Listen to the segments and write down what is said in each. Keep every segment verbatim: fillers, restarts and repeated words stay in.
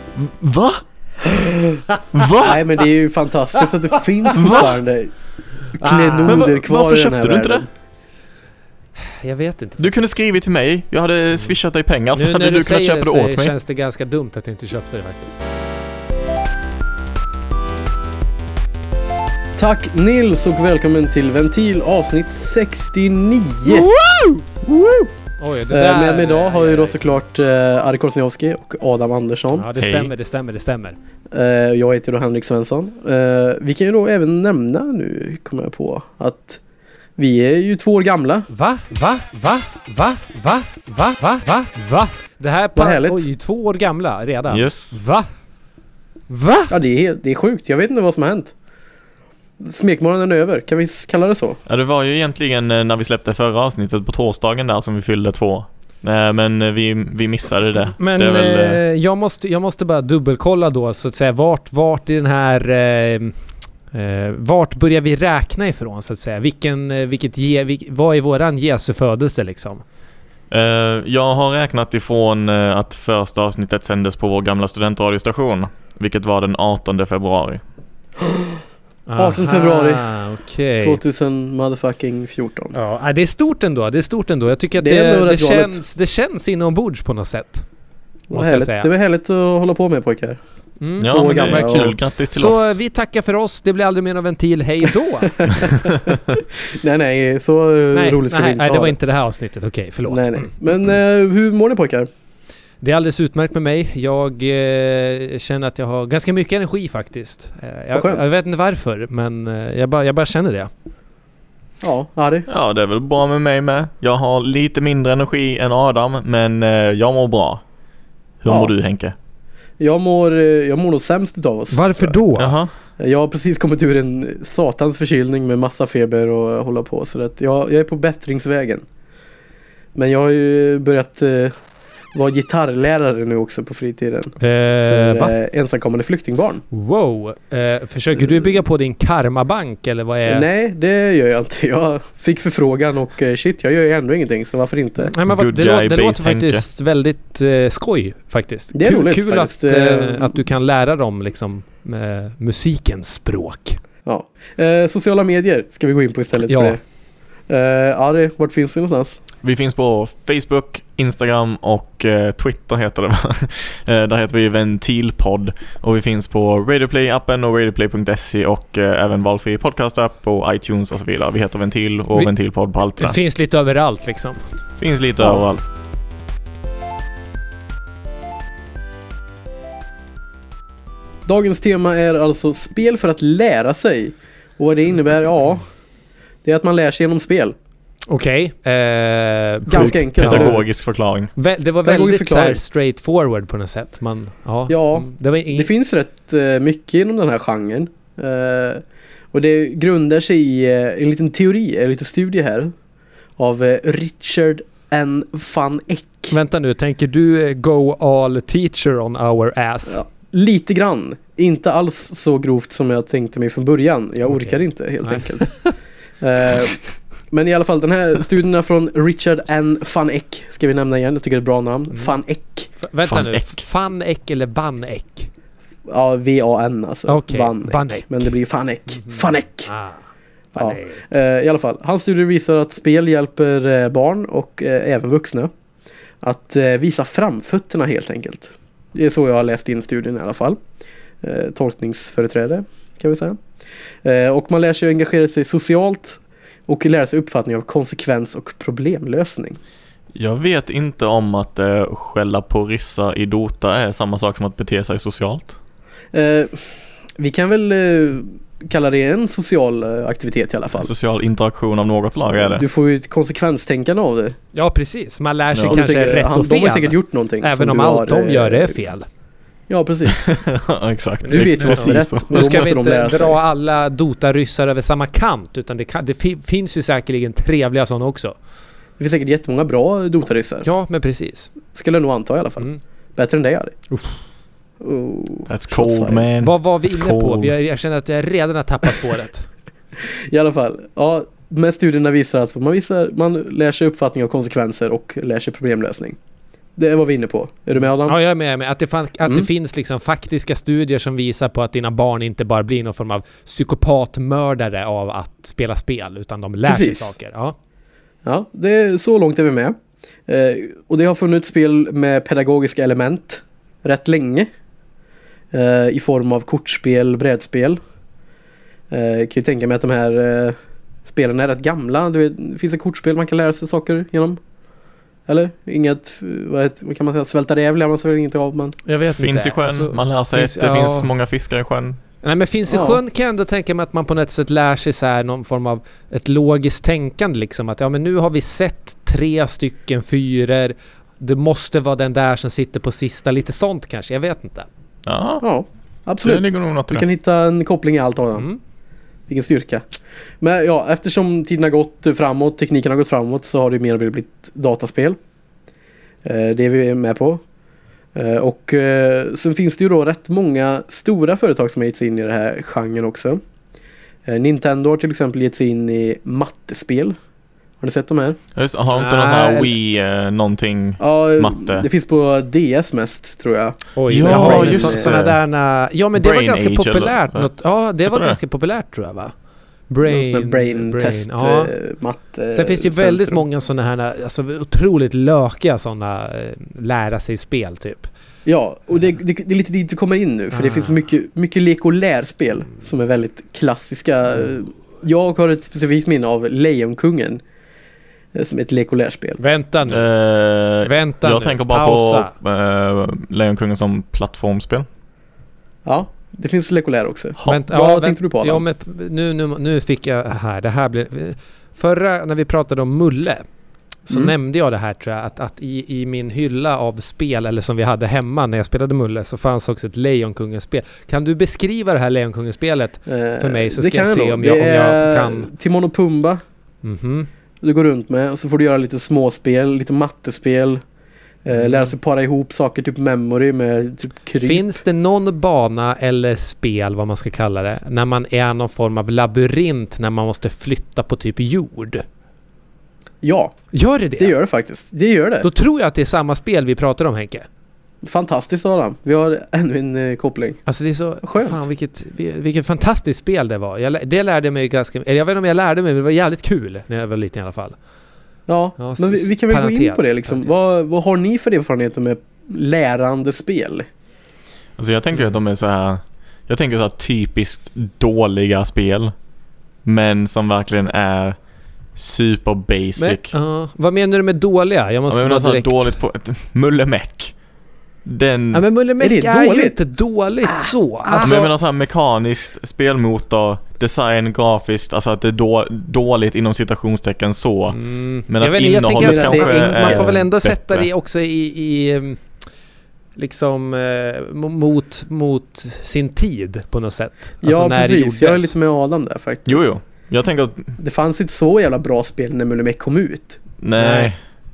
Va? Va? Nej, men det är ju fantastiskt att det finns fortfarande klenoder va, kvar varför i den här köpte du inte världen. det? Jag vet inte. Du kunde skrivit till mig. Jag hade swishat dig pengar så Nu hade när du, du kunnat säger köpa det det åt så mig. känns det ganska dumt att du inte köpte det faktiskt. Tack Nils och välkommen till Ventil avsnitt sextionio. Woo! Woo! Oj, det där, eh, med mig idag har ju då aj, aj. såklart eh, Ari Korsniowski och Adam Andersson. Ja, det Hej. stämmer, det stämmer, det stämmer. Eh, jag heter då Henrik Svensson. Eh, vi kan ju då även nämna nu, kommer jag på, att vi är ju två år gamla. Va? Va? Va? Va? Va? Va? Va? Va? Va? Det här Vad pa- härligt. Oj, två år gamla redan. Yes. Va? Va? Ja, det är, helt- det är sjukt. Jag vet inte vad som har hänt. Smekmånaden är över. Kan vi s- kalla det så? Ja, det var ju egentligen eh, när vi släppte förra avsnittet på torsdagen där som vi fyllde två. Eh, Men eh, vi, vi missade det. Men det är väl, eh, eh, jag, måste, jag måste bara dubbelkolla då så att säga vart, vart i den här eh, eh, vart börjar vi räkna ifrån så att säga? Vilken, eh, vilket ge, vil, vad är våran Jesu födelse liksom? eh, jag har räknat ifrån eh, att första avsnittet sändes på vår gamla studentradiostation, vilket var den artonde februari. artonde februari. Okej. tvåtusen motherfucking fjorton. Ja, nej, det är stort ändå. Det är stort ändå. Jag tycker att Det det, är ändå det, rätt galet. känns, det känns inombords på något sätt. Vad Måste jag härligt. säga. Det var härligt att hålla på med, pojkar. Mm. Ja, Två men det gamla är och- kul. Grattis till Så oss. eh, vi tackar för oss. Det blir aldrig mer någon ventil. Hej då! nej, nej. Så eh, nej, roligt ska vi nej, inte nej, ha det var inte det här avsnittet. Okej, förlåt. Nej, nej. Mm. Men eh, hur mår ni, pojkar? Det är alldeles utmärkt med mig. Jag eh, känner att jag har ganska mycket energi faktiskt. Eh, Vad jag, skönt. jag vet inte varför, men eh, jag, bara, jag bara känner det. Ja, Ari. Ja, det är väl bra med mig med. Jag har lite mindre energi än Adam, men eh, jag mår bra. Hur Ja. mår du, Henke? Jag mår, eh, jag mår nog sämst utav oss. Varför tror då? Jaha. jag. Jag har precis kommit ur en satans förkylning med massa feber och hålla på. Så att jag, jag är på bättringsvägen. Men jag har ju börjat eh, vara gitarrlärare nu också på fritiden. Eh, För va? eh, ensamkommande flyktingbarn. Wow. Eh, försöker du bygga på din karmabank eller vad är... Nej, det gör jag inte. Jag fick förfrågan och eh, shit, jag gör ju ändå ingenting. Så varför inte? Nej, men vad, Good det, guy lå- det låter based faktiskt väldigt eh, skoj faktiskt. Det är kul, roligt kul faktiskt. att, eh, Eh, att du kan lära dem liksom eh, musikens språk. Ja. Eh, sociala medier ska vi gå in på istället Ja. för det. Eh, Ari, vart finns vi någonstans? Vi finns på Facebook, Instagram och eh, Twitter heter det va? eh, där heter vi Ventilpodd. Och vi finns på Radioplay-appen och radioplay punkt se och eh, även valfri podcast-app och iTunes och så vidare. Vi heter Ventil och Vi- Ventilpodd på allt det Det där. finns lite överallt liksom. Finns lite Ja. överallt. Dagens tema är alltså spel för att lära sig. Och vad det innebär, ja, det är att man lär sig genom spel. Okej. Eh, Ganska enkelt. Ja. eller hur? Pedagogisk förklaring. Vä- det var Pedagogisk väldigt så här förklaring. straightforward på något sätt. Man, ja, Ja, mm, det var ing- Det finns rätt eh, mycket inom den här genren. Eh, och det grundar sig i eh, en liten teori, en liten studie här. Av eh, Richard N. van Eck. Vänta nu, tänker du eh, go all teacher on our ass? Ja, lite grann. Inte alls så grovt som jag tänkte mig från början. Jag Okej. orkar inte helt Nej. enkelt. Eh, men i alla fall, den här studien är från Richard N. van Eck. Ska vi nämna igen, jag tycker det är ett bra namn. Mm. Van Eck. F- vänta Van nu, Eck. Van Eck eller Van Eck? Ja, V A N alltså. Okej, Van Eck. Van Eck. Men det blir Van Eck. Mhm. Van Eck. Ah, Ja. Van Eck. Eh, I alla fall, hans studier visar att spel hjälper eh, barn och eh, även vuxna att eh, visa framfötterna helt enkelt. Det är så jag har läst in studien i alla fall. Eh, tolkningsföreträde kan vi säga. Eh, och man lär sig att engagera sig socialt och lära sig uppfattning av konsekvens och problemlösning. Jag vet inte om att eh, skälla på ryssar i Dota är samma sak som att bete sig socialt. Eh, vi kan väl eh, kalla det en social eh, aktivitet i alla fall. En social interaktion av något slag är det. Du får ju ett konsekvenstänkande av det. Ja, precis. Man lär sig Ja. Om du kanske tänker, rätt han, och de har fel. säkert gjort någonting. som Även om du allt har, de gör är eh, fel. Ja, precis. Ja, exakt. Du vet ju vad som är rätt. så. Och Nu då ska måste vi de inte lära sig. dra alla Dota-ryssar över samma kant, utan det, kan, det fi- finns ju säkerligen trevliga sådana också. Det finns säkert jättemånga bra Dota-ryssar. Ja, men precis. Skulle jag nog anta i alla fall. Mm. Bättre än dig, Ari. Uff. Oh, That's cold man. Vad var vi It's inne på? cold. Vi har, jag känner att jag redan har tappat spåret. I alla fall, ja, men studierna visar alltså man, visar, man lär sig uppfattning av konsekvenser och lär sig problemlösning. Det var vi inne på. Är du med, Adam? Ja, jag är med. med. Att, det, fan, att Mm. det finns liksom faktiska studier som visar på att dina barn inte bara blir någon form av psykopatmördare av att spela spel, utan de lär Precis. sig saker. Ja. Ja, det är, så långt är vi med. Eh, och det har funnits spel med pedagogiska element rätt länge. Eh, I form av kortspel, brädspel. Eh, kan ju tänka mig att de här eh, spelen är rätt gamla. Du vet, det finns ett kortspel man kan lära sig saker genom. Eller? Inget, vad, heter, vad kan man säga, svälta räv lär man sig väl inte av, men... Jag vet Finns inte. i sjön, Alltså, man lär sig finns- att det ja. finns många fiskar i sjön. Nej, men finns i Ja. sjön kan jag ändå tänka mig att man på något sätt lär sig så här någon form av ett logiskt tänkande liksom, att ja, men nu har vi sett tre stycken fyror, det måste vara den där som sitter på sista, lite sånt kanske, jag vet inte. Ja, Ja, det absolut. ligger nog något i Du det. kan hitta en koppling i allt av dem. Mm. Vilken styrka. Men ja, eftersom tiden har gått framåt, tekniken har gått framåt, så har det mer och mer blivit dataspel. Eh, det är vi med på. Eh, och eh, sen finns det ju då rätt många stora företag som har gett sig in i det här genren också. Eh, Nintendo har till exempel gett sig in i mattespel. Har ni sett de här? Just, har inte någon sån Nej. här Wii eh, någonting? Ja, Matte. det finns på D S mest, tror jag. Oj, Ja, jag har ju just så, det. såna där na, ja, men det var Brain ganska Age, populärt. eller? Något, ja, det Jag var tror det. ganska populärt tror jag, va? Brain, Brain, brain, brain test, ja. eh, matte. Sen finns det ju väldigt centrum. många sådana här, alltså otroligt lökiga sådana eh, lära sig spel typ. Ja, och det, det, det är lite dit vi kommer in nu. För det Ah. finns mycket, mycket lek- och lärspel som är väldigt klassiska. Jag har ett specifikt minne av Lejonkungen eh, som är ett lek- och lärspel. Vänta nu. Eh, Vänta jag nu. tänker bara Pausa. på eh, Lejonkungen som plattformspel. Ja, det finns lek- och lär också. Ha. Vänta, Vad ja, tänkte du på, Adam? Ja, men nu, nu, nu fick jag här. Det här blev, förra, när vi pratade om Mulle, så Mm. nämnde jag det här tror jag, att, att i, i min hylla av spel, eller som vi hade hemma när jag spelade Mulle, så fanns också ett Lejonkungen-spel. Kan du beskriva det här Lejonkungen-spelet Eh, för mig, så det ska jag kan se nog. om jag, Det om jag är kan... Timon och Pumba Mhm. du går runt med. Och så får du göra lite småspel, lite mattespel. Eh, lära sig para ihop saker, typ memory med typ kryp. Finns det någon bana eller spel, vad man ska kalla det, när man är någon form av labyrint, när man måste flytta på typ jord? Ja, Gör det det? det gör det faktiskt. Det gör det. Då tror jag att det är samma spel vi pratar om, Henke. Fantastiskt, Adam. Vi har ännu en eh, koppling. Alltså det är så... Skönt. Fan, vilket, vilket fantastiskt spel det var. Jag, lä- det lärde jag mig ganska... Eller jag vet inte om jag lärde mig, men det var jävligt kul när jag var liten i alla fall. Ja, Ja, men vi, vi kan väl gå in parentes, på det liksom. parentes. Vad, vad har ni för erfarenheter med lärande spel? Alltså jag tänker att de är så här. Jag tänker så här typiskt dåliga spel, men som verkligen är super basic. Men, ja, vad menar du med dåliga? Jag måste Jag vara menar så här direkt... dåligt på ett Mullemäck. Den Ja, men Mulle Meck Är det är, ju dåligt? inte dåligt så. alltså, Alltså, jag menar så här mekaniskt, spelmotor, design, grafiskt, alltså att det är då, dåligt inom citationstecken så. mm, Men jag att vet inte, jag tänker innehållet att det, kanske är- man är får väl ändå bättre. sätta det också i... i um, liksom eh, mot, mot sin tid på något sätt. Alltså Ja, när det precis. Jag är gjordes. lite med Adam där faktiskt. Jo, jo. Jag tänker att, Det fanns inte så jävla bra spel när Mulle Meck kom ut. nej. Nej.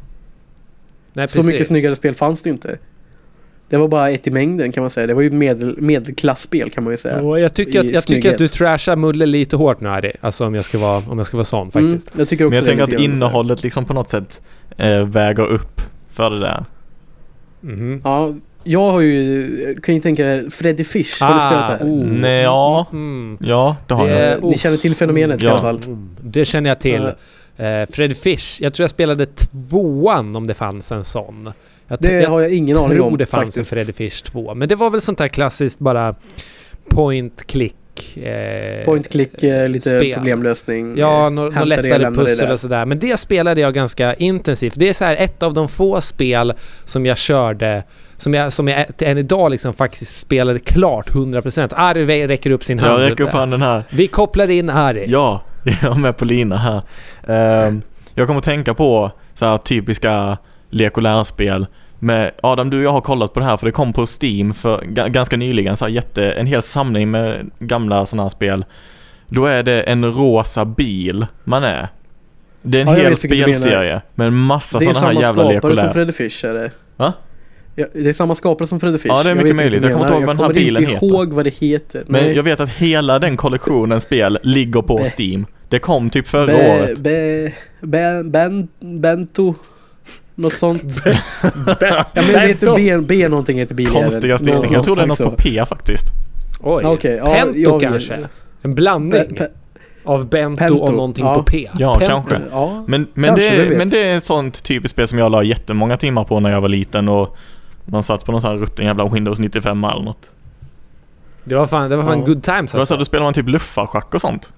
Nej, Så mycket snyggare spel fanns det inte. Det var bara ett i mängden, kan man säga. Det var ju medel, medelklassspel, kan man ju säga. Och jag tycker, att, i jag tycker att du snygghet. trashar Mulle lite hårt nu, Harry. Alltså om jag ska vara, om jag ska vara sån faktiskt. Mm, jag tycker också Men jag det tänker att lite grann, så här. innehållet liksom på något sätt eh, väger upp för det där. Mhm. Ja, jag har ju... Kan ju tänka Freddy Fish. Har du spelat det här? oh. Nej, ja. Mm. Ja, det har Det- jag. Eh, Ni känner till fenomenet Ja. i alla fall. Mm. Det känner jag till. Uh, Fred Fish. Jag tror jag spelade tvåan om det fanns en sån. Jag, Det jag har jag ingen aning tror om det fanns faktiskt. en Freddy Fish två. Men det var väl sånt där klassiskt bara point click. Eh, Point click, eh, lite spel. problemlösning. Ja, eh, något hämta det, lättare lämna det pussel där. och sådär. Men det spelade jag ganska intensivt. Det är så här ett av de få spel som jag körde, som jag, som jag än idag liksom faktiskt spelade klart hundra procent. Arve räcker upp sin hand. Jag räcker upp handen här. Vi kopplar in Harry. Ja, jag är med på lina här. Ehm, jag kommer att tänka på så här typiska lek- och lärspel. Med Adam, du och jag har kollat på det här, för det kom på Steam för g- ganska nyligen, så här jätte, en hel samling med gamla sådana här spel. Då är det en rosa bil man är. Det är en Ja, jag hel vet vilken du menar. spelserie med en massa Det är sådana här samma jävla lek- och skapare som lär. Freddy Fish, är det? Va? Ja, det är samma skapare som Freddy Fish. Ja, det är Jag mycket vet möjligt. vad du Jag kommer inte ihåg menar. vad den här bilen Jag kommer heter. inte ihåg vad det heter. Men Nej. jag vet att hela den kollektionen spel ligger på Be- Steam. Det kom typ förra Be, året. be, be, ben, bento. Något sånt. Ja, men det heter B, B någonting heter bil. Konstiga stilsning. Jag tror det är något på P faktiskt. Oj, okay, ja, Pento jag, kanske? En blandning pe, pe, av Bento, Pento. och någonting ja. på P. Ja, Pento. kanske. Ja, men, men, kanske, det, men det är ett sånt typiskt spel som jag la jättemånga timmar på när jag var liten och man satt på någon sån här rutten jävla Windows nittiofem eller något. Det var fan, det var fan ja. good times alltså. alltså. Då spelar man typ luffarschack och sånt.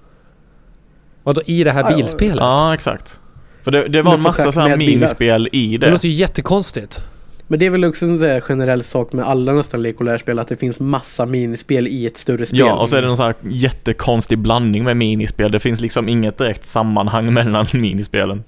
Och då i det här bilspelet? Ja, exakt. För det, det var en massa så här minispel i det. Det låter ju jättekonstigt. Men det är väl också en sån här generell sak med alla nästan lek- och lärspel, att det finns massa minispel i ett större spel. Ja, och så är det någon sån här jättekonstig blandning med minispel. Det finns liksom inget direkt sammanhang mellan minispelen.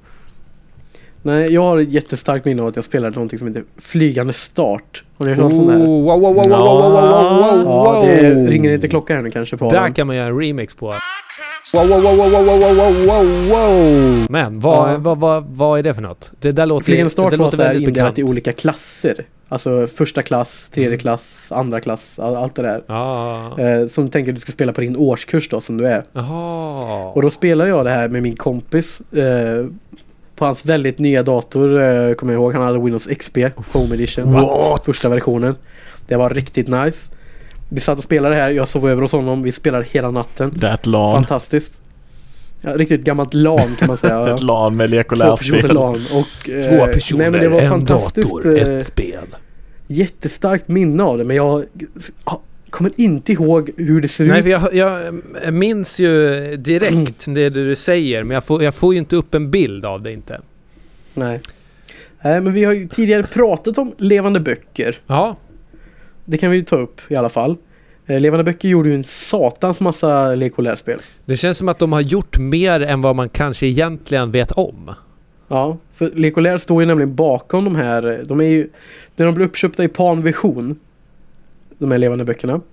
Nej, jag har ett jättestarkt minne av att jag spelade någonting som heter Flygande start. Har ni hört talas om det här? Wow, wow, wow, wow, wow, wow, wow, wow. Ja, det ringer inte klocka här nu kanske på Där den. kan man göra en remix på. Wow, wow, wow, wow, wow, wow, wow, wow, wow. Men vad, Ja. vad, vad, vad är det för något? Det där låter, Flygande start det var låter så här väldigt indelat bekant. i olika klasser. Alltså första klass, tredje Mm. klass, andra klass, all, allt det där. Ja. Eh, som du tänker att du ska spela på din årskurs då, som du är. Jaha. Och då spelade jag det här med min kompis eh, på hans väldigt nya dator, eh, kommer jag ihåg. Han hade Windows X P Home Edition. What? Första versionen. Det var riktigt nice. Vi satt och spelade här, jag sov över hos honom. Vi spelade hela natten. That LAN. Fantastiskt. Ja, riktigt gammalt LAN kan man säga. Ett LAN med lek och Två personer lärspel. LAN. Och, eh, Två personer, nej, men det var en fantastiskt. dator, eh, ett spel. Jättestarkt minne av det, men jag ah, kommer inte ihåg hur det ser Nej, ut. för jag, jag minns ju direkt det du säger, men jag får, jag får ju inte upp en bild av det inte. Nej. Nej, men vi har ju tidigare pratat om levande böcker. Ja, Det kan vi ju ta upp i alla fall. Eh, Levande böcker gjorde ju en satans massa lek- och lärspel. det känns som att de har gjort mer än vad man kanske egentligen vet om. Ja, för lek och lär står ju nämligen bakom de här. De är ju, när de blev uppköpta i Panvision, de här levande böckerna,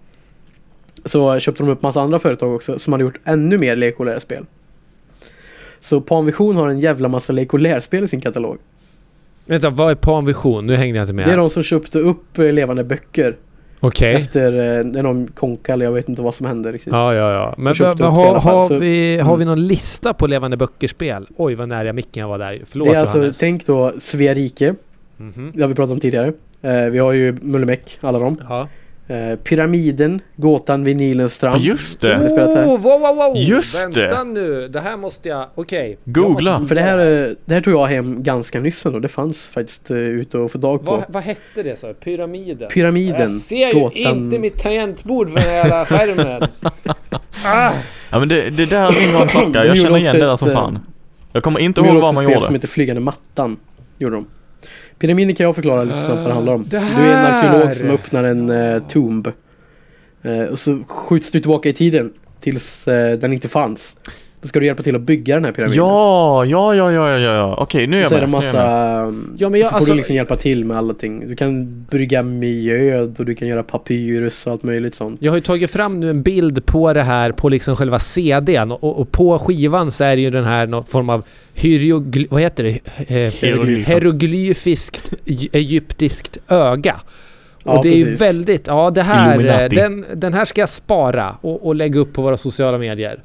så köpte de upp massa andra företag också som hade gjort ännu mer lek- och lärspel. Så Panvision har en jävla massa lek- och lärspel i sin katalog. Vänta, vad är Panvision? Nu hängde jag inte med. Det är de som köpte upp eh, levande böcker Okej. efter eh, när de konkade, jag vet inte vad som hände riktigt. Ja, ja, ja. Men, köpte men upp det i har, alla fall, har, så- vi, har Mm. vi någon lista på levande böckerspel? Oj, vad nära micken jag var där. Förlåt, det är alltså, Johannes. tänk då Svea rike, Mhm. det har vi pratat om tidigare. Eh, vi har ju Mullemäck, alla dem. Ja. Eh, Pyramiden, Gåtan vid Nilens strand. Ja, just Har ni det. spelat det här? Oh, wow, wow, wow. Just Vänta det. nu, det här måste jag... Okej. Googla. Jag måste- För det här, eh, det här tog jag hem ganska nyss ändå. Det fanns faktiskt uh, ute och få dag på. Vad, vad hette det så? Pyramiden? Pyramiden, Jag ser ju Gåtan. inte mitt tangentbord för den här jävla skärmen. ah. Ja, men det, det där ringer en klocka. De Jag gjorde känner igen också det där ett, som eh, fan. Jag kommer inte De ihåg gjorde vad också man spel gjorde. som heter Flygande mattan. Gjorde de. Pyramiden kan jag förklara lite snabbt vad det handlar om. Det Du är en här! arkeolog som öppnar en uh, tomb. Eh, och så skjuts du tillbaka i tiden tills eh, den inte fanns. Då ska du hjälpa till att bygga den här pyramiden. Ja, ja, ja, ja, ja, ja. Okej, nu är jag Så är det med. Nu är jag med. massa... Ja, men jag- så får alltså- du liksom hjälpa till med allting. Du kan brygga mjöd och du kan göra papyrus och allt möjligt sånt. Jag har ju tagit fram nu en bild på det här på liksom själva C D:n och, och på skivan så är det ju den här någon form av hierogly- vad heter det? Eh, Hieroglyf. Hieroglyfiskt e- egyptiskt öga. Ja, Och det är ju precis. väldigt, ja det här, eh, Illuminati. den, den här ska jag spara och, och lägga upp på våra sociala medier.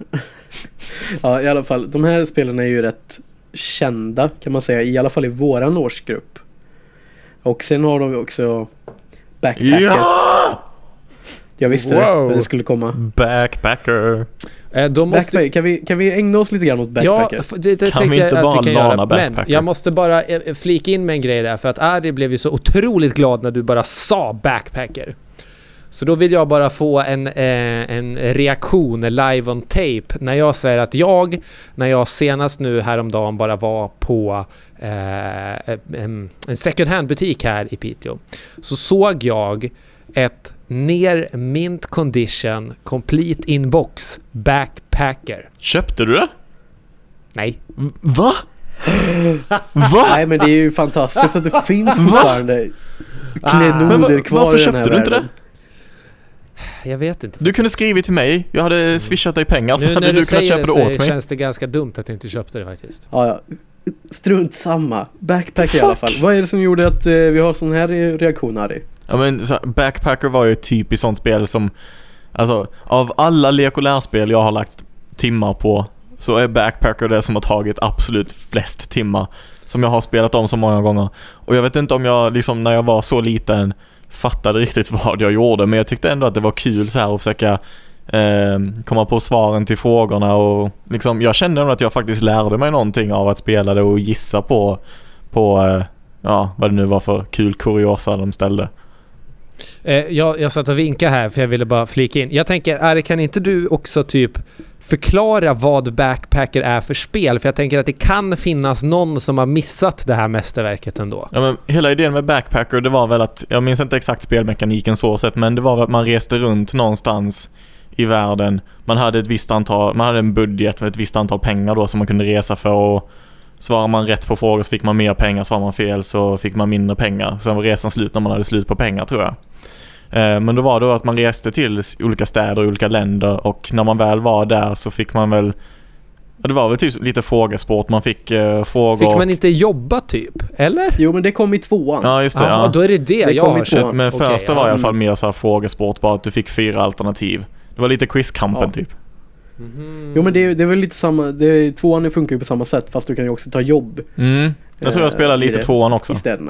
Ja, i alla fall. De här spelarna är ju rätt kända kan man säga. I alla fall i våran årsgrupp. Och sen har de ju också Backpacker. Ja! Jag visste Wow. det. Det skulle komma. Backpacker. Eh, då måste... Backpacker. Kan, vi, kan vi ägna oss lite grann åt Ja, Backpacker? f- det, det Kan tänkte vi inte jag bara att vi kan lana göra. Men Backpacker? jag måste bara eh, flika in med en grej där, för att Ari blev ju så otroligt glad när du bara sa Backpacker. Så då vill jag bara få en, eh, en reaktion live on tape när jag säger att jag, när jag senast nu häromdagen bara var på eh, en, en second hand butik här i Piteå, så såg jag ett ner mint condition complete inbox Backpacker. Köpte du det? Nej. Va? Va? Nej, men det är ju fantastiskt att det finns fortfarande klenoder Men va- kvar varför i den här köpte du inte världen. Jag vet inte. Du kunde skrivit till mig. Jag hade swishat dig pengar så Nu hade när du du kunnat säger köpa det det åt så mig. känns det ganska dumt att jag inte köpte det faktiskt. Ja, ja. Strunt samma. Backpacker i Fuck. alla fall. Vad är det som gjorde att eh, vi har sån här reaktion, Harry? Ja, men så här, Backpacker var ju ett typiskt sånt spel som, alltså, av alla lek- och lärspel jag har lagt timmar på, så är Backpacker det som har tagit absolut flest timmar. som jag har spelat om så många gånger. Och jag vet inte om jag liksom när jag var så liten fattade riktigt vad jag gjorde, men jag tyckte ändå att det var kul så här att försöka eh, komma på svaren till frågorna och liksom, jag kände ändå att jag faktiskt lärde mig någonting av att spela det och gissa på, på eh, ja, vad det nu var för kul kuriosa de ställde. Eh, jag, jag satt och vinkade här för jag ville bara flika in. Jag tänker, Ari, kan inte du också typ förklara vad Backpacker är för spel? För jag tänker att det kan finnas någon som har missat det här mästerverket ändå. Ja, men hela idén med Backpacker, det var väl att, jag minns inte exakt spelmekaniken så sett, men det var väl att man reste runt någonstans i världen. Man hade ett visst antal, man hade en budget med ett visst antal pengar då som man kunde resa för, och svarar man rätt på frågor så fick man mer pengar, svarar man fel så fick man mindre pengar. Sen var resan slut när man hade slut på pengar, tror jag. Men då var det att man reste till olika städer och olika länder, och när man väl var där så fick man väl, det var väl typ lite frågesport, man fick uh, frågor. Fick man inte jobba typ, eller? Jo, men det kom i tvåan. Ja, just det. Aha, ja. Då är det det, det jag kom i har tvåan. sett. Men Okej, första ja. var i alla fall mer så här frågesport, bara att du fick fyra alternativ. Det var lite quizkampen Ja. typ. Mhm. Jo, men det, det är väl lite samma, det, tvåan funkar ju på samma sätt, fast du kan ju också ta jobb Mm. Jag tror jag spelade eh, i lite det, tvåan också. i städerna.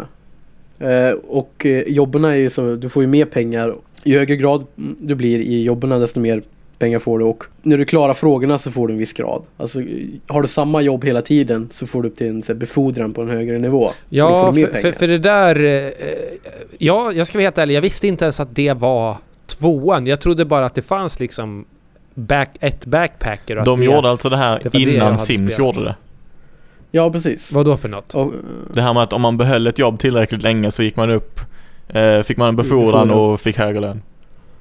Eh, och eh, jobben är ju så, du får ju mer pengar. Ju högre grad du blir i jobben, desto mer pengar får du, och när du klarar frågorna så får du en viss grad. Alltså, har du samma jobb hela tiden så får du upp till en så här, befordran på en högre nivå. Och då Ja, får du mer för, för, pengar. för det där... Eh, ja, jag ska vara helt ärlig. Jag visste inte ens att det var tvåan. Jag trodde bara att det fanns liksom back, ett backpacker. Och De att det, gjorde alltså det här det var det jag innan hade Sims spelat. gjorde det. Ja, precis. Vad då för något? Och, Det här med att om man behöll ett jobb tillräckligt länge så gick man upp, eh, fick man en befordran Befordran. och fick högre lön.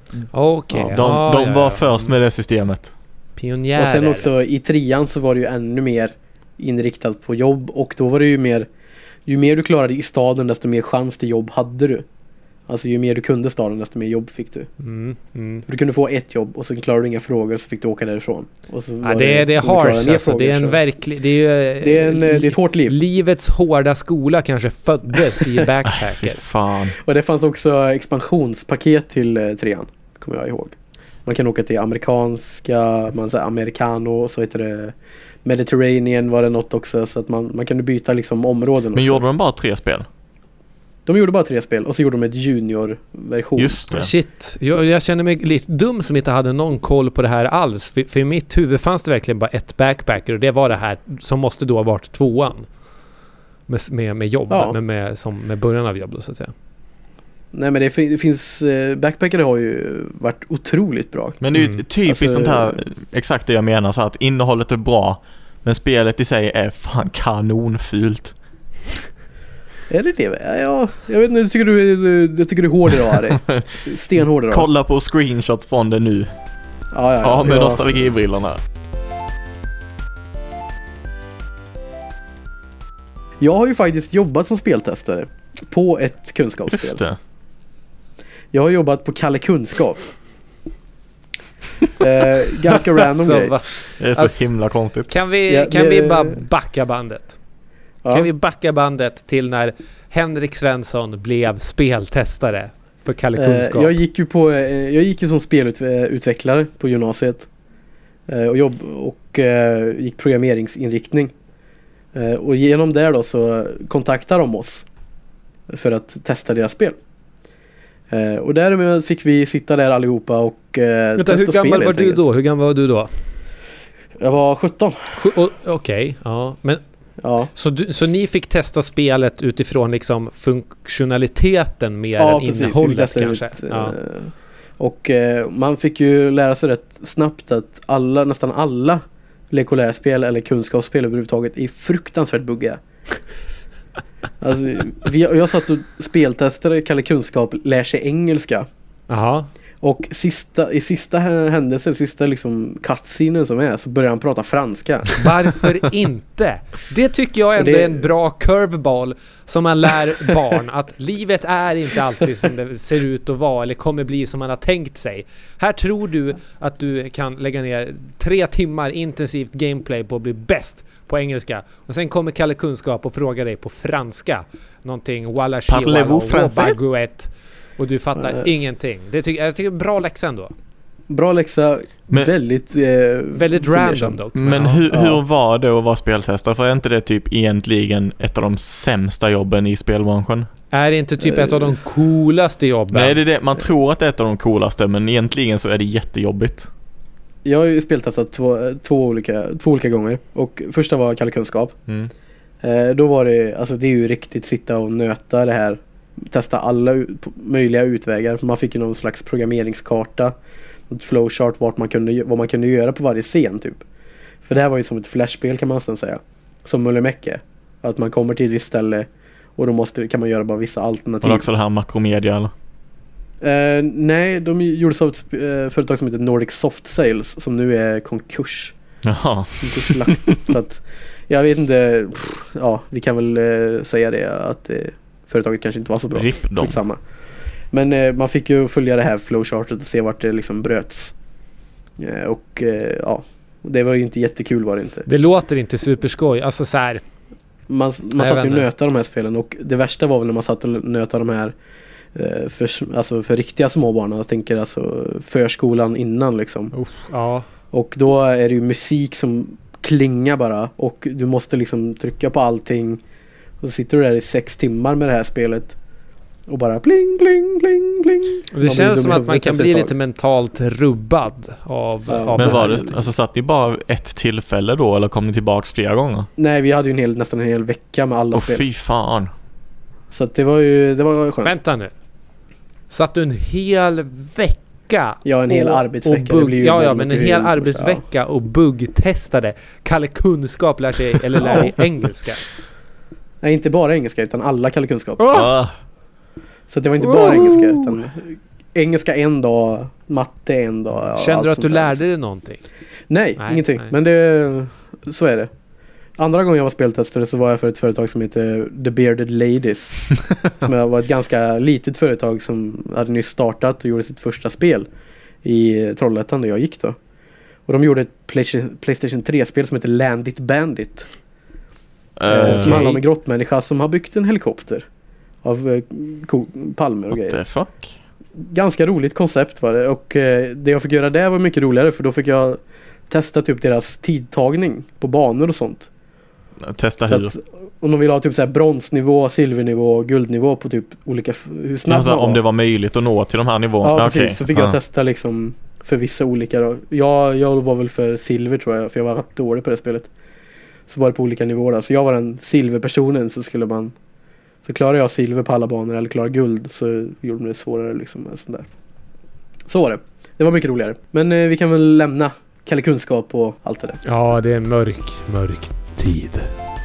Okej. Ja, De, ja, de ja, var ja. först med det systemet. Pionjärer. och sen också i trean så var det ju ännu mer inriktat på jobb, och då var det ju mer, ju mer du klarade i staden desto mer chans till jobb hade du. Alltså ju mer du kunde staden desto mer jobb fick du. Mm, mm. För du kunde få ett jobb och sen klarade du inga frågor så fick du åka därifrån. Och så var Ja, det, är- det är om du klarade harsh mer alltså. frågor Det är en så- verklig... Det är, ju, det är, en, det är ett hårt liv. Livets hårda skola kanske föddes i Fy Backpacker. fan. Och det fanns också expansionspaket till eh, trean, kommer jag ihåg. Man kan åka till amerikanska, man säger americano, och så heter det Mediterranean var det något också, så att man, man kunde byta liksom områden Men också. gjorde de bara tre spel? De gjorde bara tre spel och så gjorde de ett junior-version. Just det. Shit, jag, jag känner mig lite dum som inte hade någon koll på det här alls. För, för i mitt huvud fanns det verkligen bara ett backpacker, och det var det här som måste då ha varit tvåan. Med, med, med jobb, Ja. med, med, som, med början av jobb då, så att säga. Nej, men det, fin- det finns... Eh, Backpacker har ju varit otroligt bra. Men det är ju Mm. ett typiskt Alltså- sånt här, exakt det jag menar, så att innehållet är bra, men spelet i sig är fan kanonfult. Är det det? Ja, ja, jag vet inte, jag tycker du, du, jag tycker du är hård idag, Harry. Stenhård idag. Kolla på screenshots från det nu. Ja, ja, Ja, med ja. nostalgibrillorna. Jag har ju faktiskt jobbat som speltestare på ett Just kunskapsspel. det. Jag har jobbat på Kalle Kunskap. eh, ganska random Alltså, grej. va? Det är så Alltså- himla konstigt. Kan vi, Ja, kan det- vi bara backa bandet? Ja. Kan vi backa bandet till när Henrik Svensson blev speltestare för Kalle Eh, Kunskap? jag gick ju på eh, jag gick ju som spelutvecklare på gymnasiet. Eh, och jobb och eh, gick programmeringsinriktning. Eh, och genom det då så kontaktade de oss för att testa deras spel. Eh, och därmed fick vi sitta där allihopa och eh, Vänta, testa hur spel gammal var helt du enkelt. då? Hur gammal var du då? Jag var sjutton. Sju- o- Okej, ja. Men, Ja, så, du, så ni fick testa spelet utifrån liksom funktionaliteten mer ja än precis. Vi fick innehållet testa kanske? ut, Ja. eh, och eh, man fick ju lära sig rätt snabbt att alla, nästan alla lekolärspel eller kunskapsspel överhuvudtaget är fruktansvärt buggiga. Alltså, vi, jag satt och speltestade Kalle Kunskap lär sig engelska. Jaha. Och sista, i sista händelsen, sista liksom cutscenen som är, så börjar han prata franska. Varför inte? Det tycker jag ändå Det- är en bra curveball som man lär barn. Att livet är inte alltid som det ser ut att vara eller kommer bli som man har tänkt sig. Här tror du att du kan lägga ner tre timmar intensivt gameplay på att bli bäst på engelska. Och sen kommer Kalle Kunskap och frågar dig på franska. Någonting walla chi Parlez-vous walla français? baguette. Och du fattar Eh. ingenting. Det tycker jag tycker är en bra läxa ändå. bra läxa. Men- väldigt eh, Väldigt fundersam. random dock. Men ja. hur, Ja. hur var det att vara speltestare? För är inte det typ egentligen ett av de sämsta jobben i spelbranschen? Är det inte typ ett av de coolaste jobben? Nej, det är det. Man tror att det är ett av de coolaste, men egentligen så är det jättejobbigt. Jag har ju speltestat två, två, olika, två olika gånger. Och första var Kalle Kunskap. Mm. Eh, då var det, alltså det är ju riktigt sitta och nöta det här. Testa alla u- möjliga utvägar. För man fick ju någon slags programmeringskarta. Ett flowchart vart man kunde, vad man kunde göra på varje scen typ. För det här var ju som ett flashspel kan man nästan säga. Som Mullemäcke. Att man kommer till ett visst ställe och då måste, kan man göra bara vissa alternativ. Och också det här makromedia eller? Eh, nej, de gjordes av ett sp- eh, företag som heter Nordic Soft Sales som nu är konkurs. Jaha. Konkurslagt. Så att jag vet inte, pff, ja, vi kan väl eh, säga det att eh, företaget kanske inte var så bra. Ripp dem. Samma. Men eh, man fick ju följa det här flowchartet och se vart det liksom bröts. Eh, och eh, ja, det var ju inte jättekul var det inte. Det låter inte superskoj. Alltså så här. Man, man Jag satt vet ju och inte. nöta de här spelen och det värsta var väl när man satt och nöta de här eh, för, alltså för riktiga småbarn. Jag tänker alltså förskolan innan liksom. Uff, ja. Och då är det ju musik som klingar bara och du måste liksom trycka på allting och så sitter du där i sex timmar med det här spelet och bara pling, pling, pling, pling. Och det känns som att man kan bli lite mentalt rubbad av, Ja. av Men det var här. det, alltså satt ni bara ett tillfälle då eller kom ni tillbaks flera gånger? Nej, vi hade ju en hel, nästan en hel vecka med alla Åh spel. fy fan. Så att det var ju det var skönt. Vänta nu. Satt du en hel vecka? Ja, en hel och, arbetsvecka. Och bugg, Det blir ju ja, ja, väldigt men en mycket hel runt och- arbetsvecka och buggtestade. Kalle Kunskap lär sig, eller lär dig engelska. Nej, inte bara engelska utan alla Kalle Kunskap. Ah. Så att det var inte bara engelska utan engelska en dag, matte en dag. Ja, Kände allt du att sånt du där. lärde dig någonting? Nej, Nej, ingenting. nej. Men det, så är det. Andra gången jag var speltestare så var jag för ett företag som heter The Bearded Ladies. Som var ett ganska litet företag som hade nyss startat och gjorde sitt första spel i Trollhättan där jag gick då. Och de gjorde ett Play- PlayStation tre-spel som heter Landit Bandit. Eh, Eh, som handlar om en grottmänniska som har byggt en helikopter av eh, ko- palmer och What grejer. the fuck? Ganska roligt koncept var det. Och eh, det jag fick göra där var mycket roligare för då fick jag testa typ deras tidtagning på banor och sånt. Testa Så hur? att, om de vill ha typ så här bronsnivå, silvernivå, guldnivå på typ olika f- hur snabb Alltså, man var. om det var möjligt att nå till de här nivåerna? Ja, Ah, precis. okej. Så fick Ah. jag testa liksom för vissa olika då. Jag, jag var väl för silver tror jag, för jag var rätt dålig på det spelet. Så var det på olika nivåer då. Så jag var den silverpersonen, så skulle man så klarar jag silver på alla banor eller klarar guld så gjorde man det svårare liksom. Och sånt där. Så var det. Det var mycket roligare. Men eh, vi kan väl lämna Kalle Kunskap och allt det där. Ja, det är en mörk, mörk tid.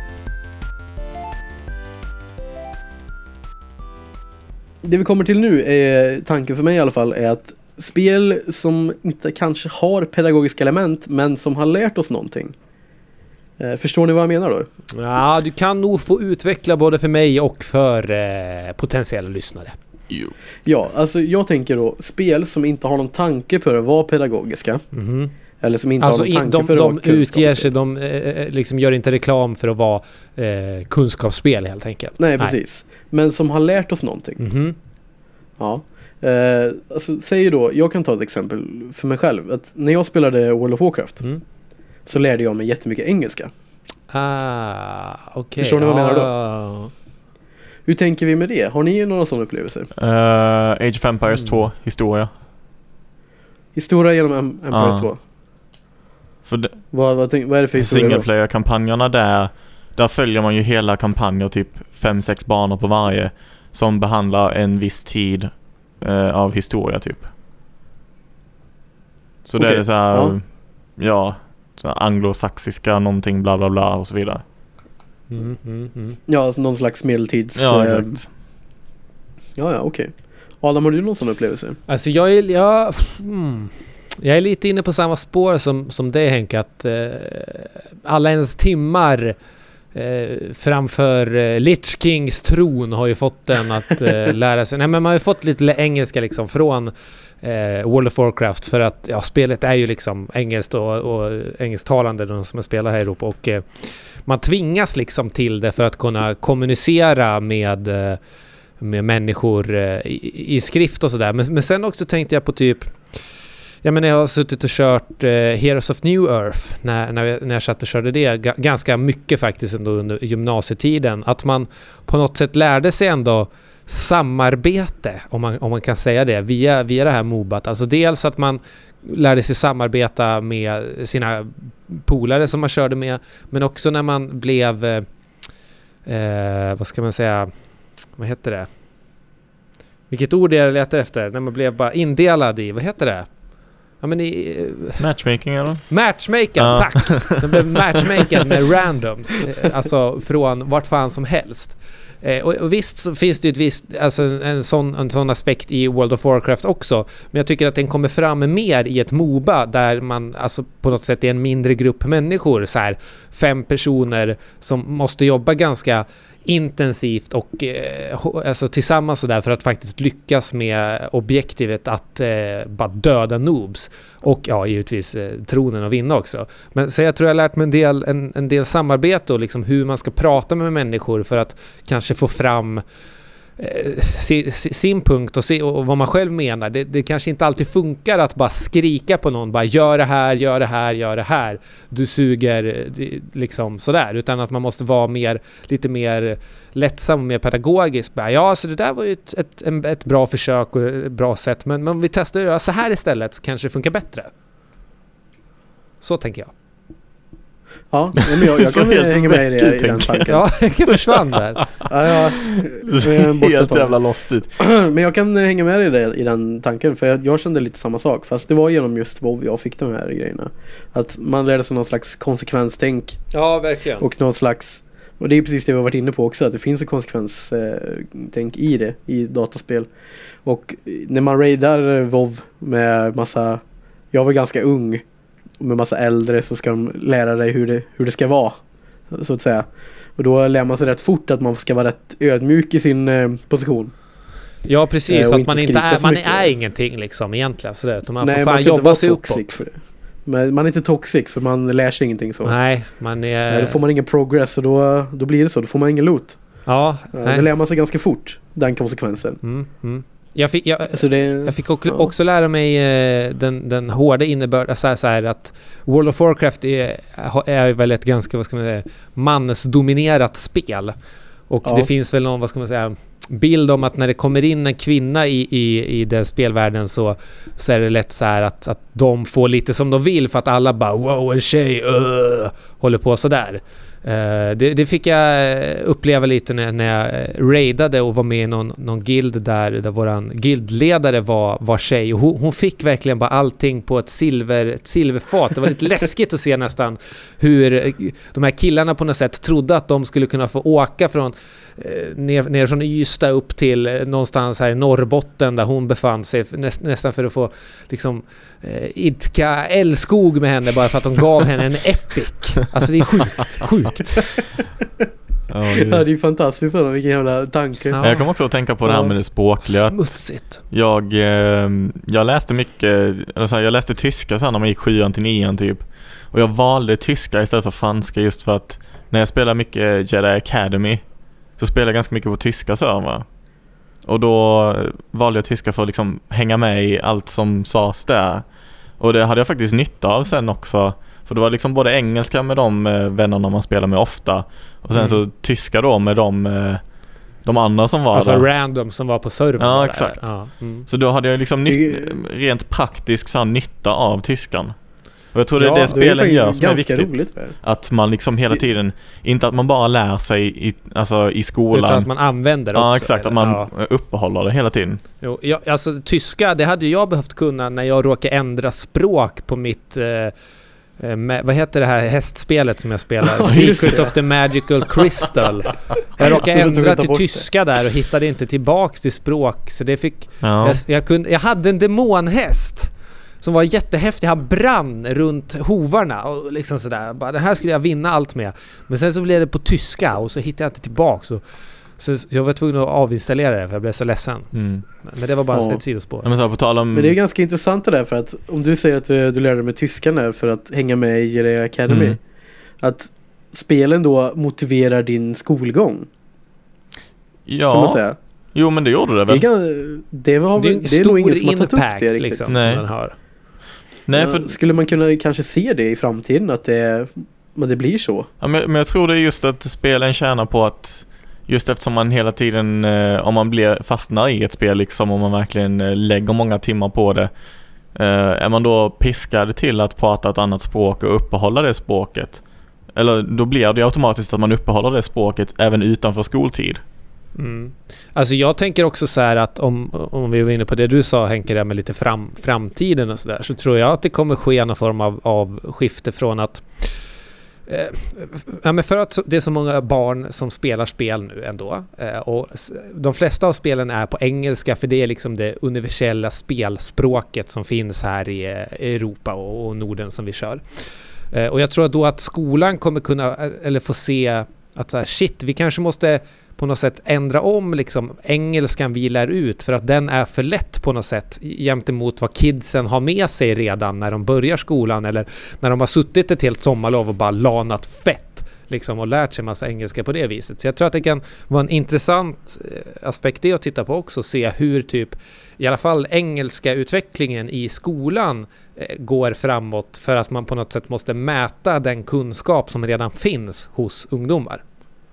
Det vi kommer till nu är tanken för mig i alla fall är att spel som inte kanske har pedagogiska element men som har lärt oss någonting. Eh, förstår ni vad jag menar då? Ja, du kan nog få utveckla både för mig och för eh, potentiella lyssnare. Jo. Ja, alltså jag tänker då spel som inte har någon tanke på att vara pedagogiska Mhm. eller som inte Alltså har någon i, tanke de, för att de vara utger sig, kunskapsspel. de eh, liksom gör inte reklam för att vara eh, kunskapsspel helt enkelt. Nej, precis. Men som har lärt oss någonting. Mhm. Ja. Eh, alltså säg då, jag kan ta ett exempel för mig själv. Att när jag spelade World of Warcraft Mm. så lärde jag mig jättemycket engelska. Ah, okej. Förstår ni vad jag menar då? då? Hur tänker vi med det? Har ni några sådana upplevelser? Eh, Age of Empires Mm. två, historia. Historia genom Em- Empires Ja. två. För det, Vad, vad, tänk, vad är det för historia single då? player-kampanjerna där, där följer man ju hela kampanjer, typ fem sex banor på varje, som behandlar en viss tid eh, av historia typ. Så det Okej, är så här, ja. ja, så här anglosaxiska någonting bla bla bla och så vidare. Mm, mm, mm. Ja, alltså någon slags medeltids... Ja, eh, exakt. Ja, ja, okej. Adam, har du någon sån upplevelse? Alltså jag är, jag, mm, jag är lite inne på samma spår som, som det Henk, att eh, alla ens timmar eh, framför eh, Lich Kings tron har ju fått den att eh, lära sig. Nej, men man har ju fått lite engelska liksom från eh, World of Warcraft, för att ja, spelet är ju liksom engelskt och, och engelsktalande, de som spelar här i Europa, och eh, man tvingas liksom till det för att kunna kommunicera med eh, med människor eh, i, i skrift och sådär. Men, men sen också tänkte jag på typ Ja, men jag har suttit och kört eh, Heroes of New Earth när, när, jag, när jag satt och körde det G- ganska mycket faktiskt ändå under gymnasietiden. Att man på något sätt lärde sig ändå samarbete, om man, om man kan säga det, via, via det här mobat. Alltså dels att man lärde sig samarbeta med sina polare som man körde med, men också när man blev eh, eh, vad ska man säga, vad heter det? Vilket ord är jag letar efter? När man blev bara indelad i, vad heter det? Ja, men i, matchmaking eller? Matchmaking, uh. tack! Den blev matchmaking med randoms. Alltså från vart fan som helst. Eh, och, och visst så finns det ju ett visst, alltså en, en, sån, en sån aspekt i World of Warcraft också. Men jag tycker att den kommer fram mer i ett MOBA där man alltså på något sätt är en mindre grupp människor. Så här, fem personer som måste jobba ganska intensivt och eh, alltså tillsammans så där för att faktiskt lyckas med objektivet att eh, bara döda noobs och ja, givetvis eh, tronen och vinna också. Men så jag tror jag har lärt mig en del, en, en del samarbete och liksom hur man ska prata med människor för att kanske få fram eh, si, si, sin punkt och, se, och vad man själv menar. Det, det kanske inte alltid funkar att bara skrika på någon, bara gör det här, gör det här, gör det här. Du suger liksom sådär, utan att man måste vara mer, lite mer lättsam och mer pedagogisk. Bara, ja, så det där var ju ett, ett, ett, ett bra försök och ett bra sätt, men, men om vi testar att göra så här istället så kanske det funkar bättre. Så tänker jag. Ja, men jag, jag kan hänga med i, det, i den tanken. Ja, jag försvann där. Ja, ja, helt jävla lost ut. Men jag kan hänga med i, det, i den tanken, för jag, jag kände lite samma sak. Fast det var genom just WoW jag fick de här grejerna. Att man lärde sig någon slags konsekvenstänk. Ja, verkligen. Och någon slags, och det är precis det vi har varit inne på också, att det finns en konsekvenstänk i det, i dataspel. Och när man raidar WoW med massa, jag var ganska ung, med massa äldre, så ska de lära dig hur det, hur det ska vara, så att säga. Och då lär man sig rätt fort att man ska vara rätt ödmjuk i sin eh, position. Ja, precis. Eh, att man inte är, man är ingenting liksom egentligen. Så det, man Nej, får fan man ska jobba sig uppåt. För det. Men man är inte toxic, för man lär sig ingenting så. Nej, man är... Då får man ingen progress, och då, då blir det så. Då får man ingen loot. Ja. Eh, då lär man sig ganska fort, den konsekvensen. Mm, mm. Jag fick, jag, alltså det, jag fick också, ja. också lära mig eh, den, den hårda innebörden, så här, så här att World of Warcraft är, är väl ett ganska, vad ska man säga, mansdominerat spel. Och ja. Det finns väl någon, vad ska man säga, bild om att när det kommer in en kvinna i, i, i den spelvärlden så, så är det lätt så här att, att de får lite som de vill, för att alla bara wow, en tjej, uh, håller på så där. Uh, det, det fick jag uppleva lite när, när jag raidade och var med i någon, någon guild där, där våran guildledare var, var tjej, och hon, hon fick verkligen bara allting på ett, silver, ett silverfat. Det var lite läskigt att se nästan hur de här killarna på något sätt trodde att de skulle kunna få åka från ner, ner från Ystad upp till någonstans här i Norrbotten där hon befann sig, nä, nästan för att få liksom eh, idka älskog med henne bara för att de gav henne en epic. Alltså det är sjukt, sjukt. Ja, det är, ja, det är fantastiskt sådär, vilken jävla tanke. Ja. Jag kommer också att tänka på det här med det språkliga. Smutsigt. Jag, eh, jag läste mycket, alltså jag läste tyska sen när man gick sjuan till nian typ. Och jag valde tyska istället för franska just för att när jag spelar mycket Jedi Academy så spelar jag ganska mycket på tyska server. Och då valde jag tyska för att liksom hänga med i allt som sades där. Och det hade jag faktiskt nytta av sen också. För det var liksom både engelska med de vännerna man spelar med ofta. Och sen mm. så tyska då med de, de andra som var alltså där. Alltså random som var på servern. Ja, exakt. Ja. Mm. Så då hade jag liksom nytt, rent praktiskt så här, nytta av tyskan. Och jag tror det är ja, det spelen är gör som är viktigt. Roligt, att man liksom hela tiden, inte att man bara lär sig i, alltså, i skolan. Utan att man använder det också. Ja, exakt. Att man ja. uppehåller det hela tiden. Jo, jag, alltså tyska, det hade jag behövt kunna när jag råkade ändra språk på mitt... Eh, med, vad heter det här hästspelet som jag spelar? Secret of the Magical Crystal. Jag råkade ändra till tyska där och hittade inte tillbaks till språk. Så det fick... Ja. Jag, jag, kunde, jag hade en demonhäst som var jättehäftig. Han brann runt hovarna och liksom sådär. Bara, det här skulle jag vinna allt med. Men sen så blev det på tyska och så hittade jag inte tillbaks. Och, så jag var tvungen att avinstallera det för jag blev så ledsen. Mm. Men det var bara ja. ett sidospår. Ja, men, så på tal om... men det är ganska intressant det där, för att om du säger att du, du lärde dig med tyskan där för att hänga med i Jedi Academy. Mm. Att spelen då motiverar din skolgång. Ja. Kan man säga. Jo, men det gjorde det väl. Det är, det var, det är, det är nog ingen som har tagit upp det riktigt. Liksom, Nej. Som man har. Nej, för... Skulle man kunna kanske se det i framtiden, att det, att det blir så? Ja, men, men jag tror det är just att spelen tjänar på att just eftersom man hela tiden, eh, om man blir fastnar i ett spel liksom, om man verkligen eh, lägger många timmar på det, eh, är man då piskad till att prata ett annat språk och uppehålla det språket, eller då blir det automatiskt att man uppehåller det språket även utanför skoltid. Mm. Alltså jag tänker också så här att om, om vi var inne på det du sa, Henke, där med lite fram, framtiden och så där, så tror jag att det kommer ske någon form av, av skifte från att eh, ja, men för att det är så många barn som spelar spel nu ändå, eh, och de flesta av spelen är på engelska, för det är liksom det universella spelspråket som finns här i Europa och, och Norden som vi kör. Eh, och jag tror att då att skolan kommer kunna, eller få se att så här, shit, vi kanske måste på något sätt ändra om liksom engelskan vi lär ut, för att den är för lätt på något sätt gentemot vad kidsen har med sig redan när de börjar skolan, eller när de har suttit ett helt sommarlov och bara lanat fett liksom, och lärt sig massa engelska på det viset. Så jag tror att det kan vara en intressant aspekt det att titta på också, se hur typ i alla fall engelska utvecklingen i skolan eh, går framåt, för att man på något sätt måste mäta den kunskap som redan finns hos ungdomar.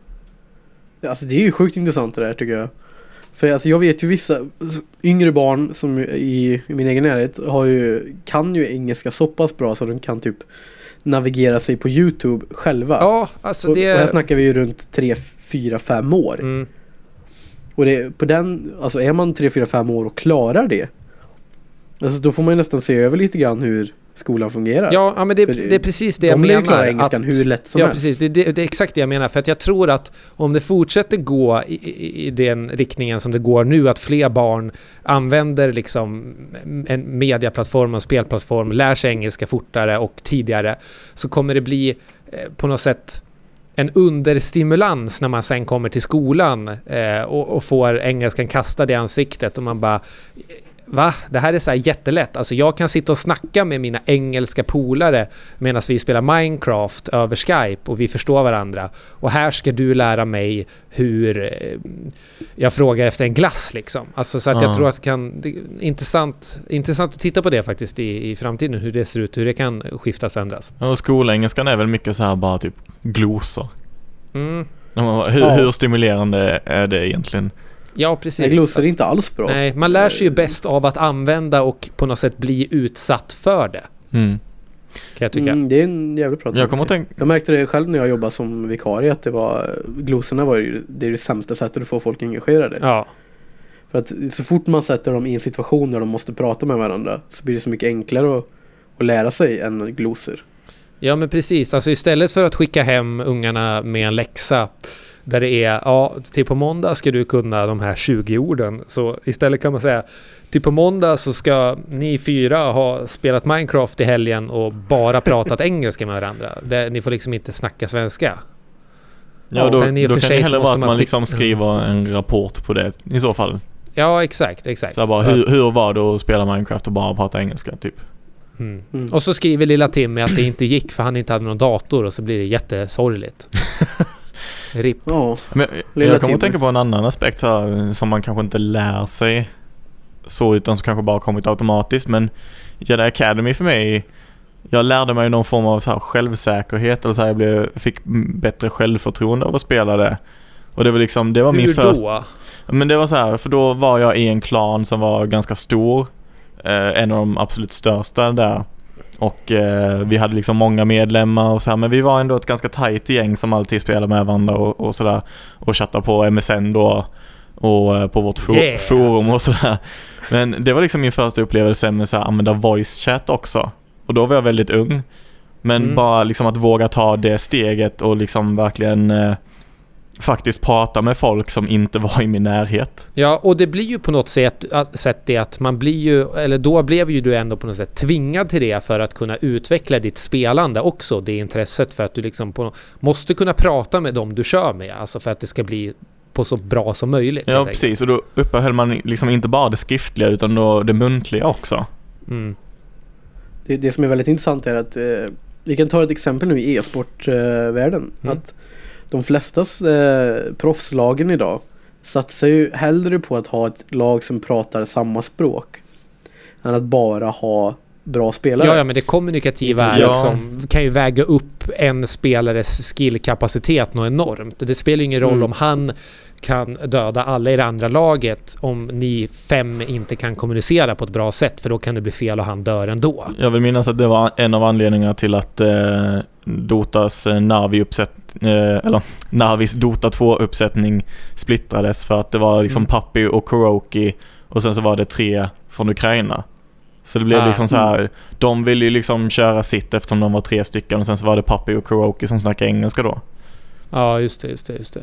Alltså det är ju sjukt intressant det där, tycker jag. För alltså jag vet ju vissa yngre barn som i, i min egen närhet har ju, kan ju engelska så pass bra så de kan typ navigera sig på YouTube själva. Ja, alltså det... Och, och här snackar vi ju runt tre, fyra, fem år. Mm. Och det, på den, alltså är man tre, fyra, fem år och klarar det, alltså då får man ju nästan se över lite grann hur skolan fungerar. Ja, ja men det, det, det är precis det de jag menar. De klarar engelskan att, hur lätt som ja, helst. Ja, precis. Det, det, det är exakt det jag menar. För att jag tror att om det fortsätter gå i, i, i den riktningen som det går nu, att fler barn använder liksom en mediaplattform och spelplattform, lär sig engelska fortare och tidigare, så kommer det bli eh, på något sätt en understimulans när man sen kommer till skolan eh, och, och får engelskan kastad i ansiktet och man bara... Va? Det här är så här jättelätt. Alltså jag kan sitta och snacka med mina engelska polare medan vi spelar Minecraft över Skype och vi förstår varandra. Och här ska du lära mig hur eh, jag frågar efter en glass liksom. Alltså så att ja. jag tror att det kan det är intressant, intressant att titta på det faktiskt i, i framtiden, hur det ser ut, hur det kan skiftas och ändras. Och skolengelskan är väl mycket så här bara typ glosor. Mm. Hur, ja. hur stimulerande är det egentligen? Ja, precis. Nej, glosor är alltså, inte alls bra. Nej, man lär sig ju bäst av att använda och på något sätt bli utsatt för det. Mm. Kan jag tycka. Mm, det är en jävligt bra jag, kommer tänka... jag märkte det själv när jag jobbade som vikarie, att det var, glosorna var ju det, är det sämsta sättet att få folk engagerade. Ja. För att så fort man sätter dem i en situation där de måste prata med varandra, så blir det så mycket enklare att, att lära sig än glosor. Ja, men precis. Alltså istället för att skicka hem ungarna med en läxa där det är, ja, till på måndag ska du kunna de här tjugo orden. Så istället kan man säga, till på måndag så ska ni fyra ha spelat Minecraft i helgen och bara pratat engelska med varandra. Det, ni får liksom inte snacka svenska. Ja, då, sen i och då för kan sig det hellre så vara måste att man skick- liksom skriver en rapport på det i så fall. Ja, exakt, exakt. Så bara, hur, hur var det att spela Minecraft och bara prata engelska, typ? Mm. Mm. Och så skriver lilla Timmy att det inte gick för han inte hade någon dator, och så blir det jättesorgligt. Ripp. Ja, Men jag, Lilla jag kommer Timmy. att tänka på en annan aspekt så här, som man kanske inte lär sig så, utan som kanske bara kommit automatiskt. Men Jedi Academy för mig, jag lärde mig någon form av så här självsäkerhet, eller så här, jag blev, fick bättre självförtroende av att spela det. Och det var liksom, det var Hur min då? första... Men det var så här, för då var jag i en klan som var ganska stor, eh, en av de absolut största där. Och eh, vi hade liksom många medlemmar och så här, men vi var ändå ett ganska tajt gäng som alltid spelade med varandra och, och sådär, och chattade på M S N då och eh, på vårt for- Yeah. forum och sådär. Men det var liksom min första upplevelse med så här, använda voice chat också. Och då var jag väldigt ung. Men Mm. bara liksom att våga ta det steget och liksom verkligen eh, faktiskt prata med folk som inte var i min närhet. Ja, och det blir ju på något sätt, att, sätt det att man blir ju, eller då blev ju du ändå på något sätt tvingad till det för att kunna utveckla ditt spelande också, det intresset, för att du liksom på, måste kunna prata med dem du kör med, alltså för att det ska bli på så bra som möjligt. Ja, precis. Och då uppehöll man liksom inte bara det skriftliga utan då det muntliga också. Mm. det, det som är väldigt intressant är att eh, vi kan ta ett exempel nu i e-sportvärlden. Mm. Att de flesta eh, proffslagen idag satsar ju hellre på att ha ett lag som pratar samma språk än att bara ha bra spelare. Ja, ja, men det kommunikativa är Ja. liksom, kan ju väga upp en spelares skillkapacitet något enormt. Det spelar ju ingen roll Mm. om han kan döda alla i det andra laget om ni fem inte kan kommunicera på ett bra sätt, för då kan det bli fel och han dör ändå. Jag vill minnas att det var en av anledningarna till att eh, Dotas eh, Navi-uppsätt eh, eller Navis Dota två-uppsättning splittrades, för att det var liksom Mm. Puppy och Kuroki och sen så var det tre från Ukraina. Så det blev Ah. liksom så här, de ville ju liksom köra sitt eftersom de var tre stycken, och sen så var det Puppy och Kuroki som snackade engelska då. Ja, just det, just det, just det.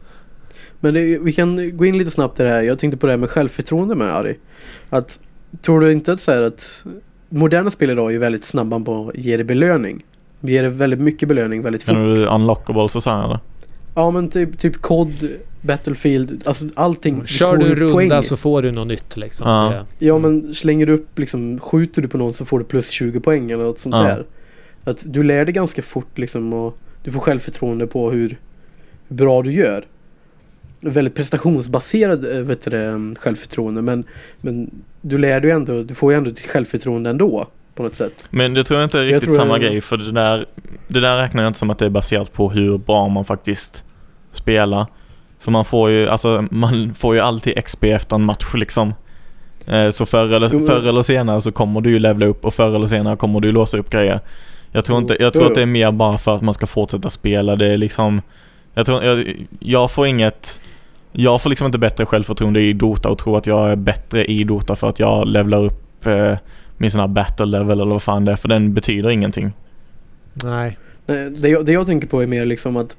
Men det, vi kan gå in lite snabbt i det här. Jag tänkte på det här med självförtroende med Ari. Att, tror du inte att, så här, att moderna spel idag är ju väldigt snabba på att ge det belöning? Vi ger det väldigt mycket belöning väldigt fort. Menar du unlockables och så här eller? Ja, men typ, typ C O D, Battlefield, alltså allting. Kör du en runda poäng. så får du något nytt liksom. Ja. Det, Ja, men slänger du upp, liksom, skjuter du på någon så får du plus tjugo poäng eller något sånt Ja. där. Att du lär dig ganska fort liksom, och du får självförtroende på hur, hur bra du gör. Väldigt prestationsbaserad vet du, det, självförtroende, men, men du lär dig ändå, du får ju ändå ditt självförtroende ändå på något sätt. Men det tror jag inte är Jag riktigt tror samma jag- grej, för det där, det där räknar jag inte som att det är baserat på hur bra man faktiskt spelar. För man får ju, alltså, man får ju alltid X P efter en match liksom. Eh, så förr eller, Jo, men- förr eller senare så kommer du ju levla upp, och förr eller senare kommer du ju låsa upp grejer. Jag tror, Jo, inte, jag tror jo, att det är mer bara för att man ska fortsätta spela. Det är liksom, jag, tror, jag, jag får inget, jag får liksom inte bättre självförtroende i Dota och tror att jag är bättre i Dota för att jag levlar upp eh, min sån här battle level eller vad fan det är, för den betyder ingenting. nej. Nej, Det jag, det jag tänker på är mer liksom att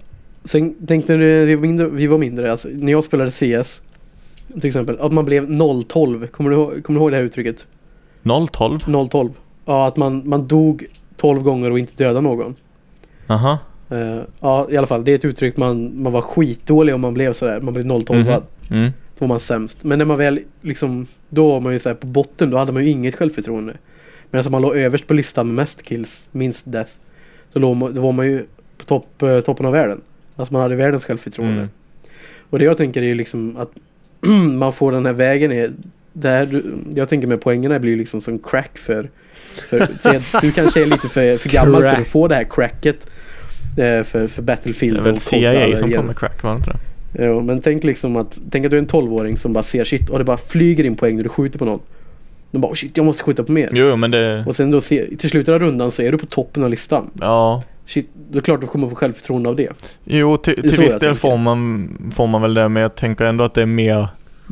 sen tänkte när vi var mindre, vi var mindre alltså, när jag spelade C S till exempel, att man blev noll tolv. Kommer du, ihåg- kommer du ihåg det här uttrycket? noll tolv? noll tolv. Ja, att man, man dog tolv gånger och inte dödade någon. Aha. Uh, ja, i alla fall. Det är ett uttryck man, man var skitdålig om man blev sådär. Man blev noll tolv. Mhm. Mm. Då var man sämst. Men när man väl liksom, då var man ju såhär på botten, då hade man ju inget självförtroende. Men alltså man låg överst på listan med mest kills, minst death. Så låg man, då var man ju på topp, eh, toppen av världen. Alltså man hade världens självförtroende. Mm. Och det jag tänker är ju liksom att man får den här vägen är där du, jag tänker med poängerna blir ju liksom som crack för, för säg att du kanske är lite för, för gammal Crack. för att få det här cracket eh, för, för Battlefield. Det är väl och C I kodda A som igen. kommer crack, var det inte det? Jo, men tänk liksom att tänk att du är en tolvåring som bara ser shit och det bara flyger in poäng när du skjuter på någon. De bara oh shit, jag måste skjuta på mer. Jo, men det... Och sen då se, till slutet av rundan så är du på toppen av listan. Ja. Shit, då är klart du kommer få självförtroende av det. Jo, till, är till så viss jag del tänker. får man, får man väl det, men jag tänker ändå att det är mer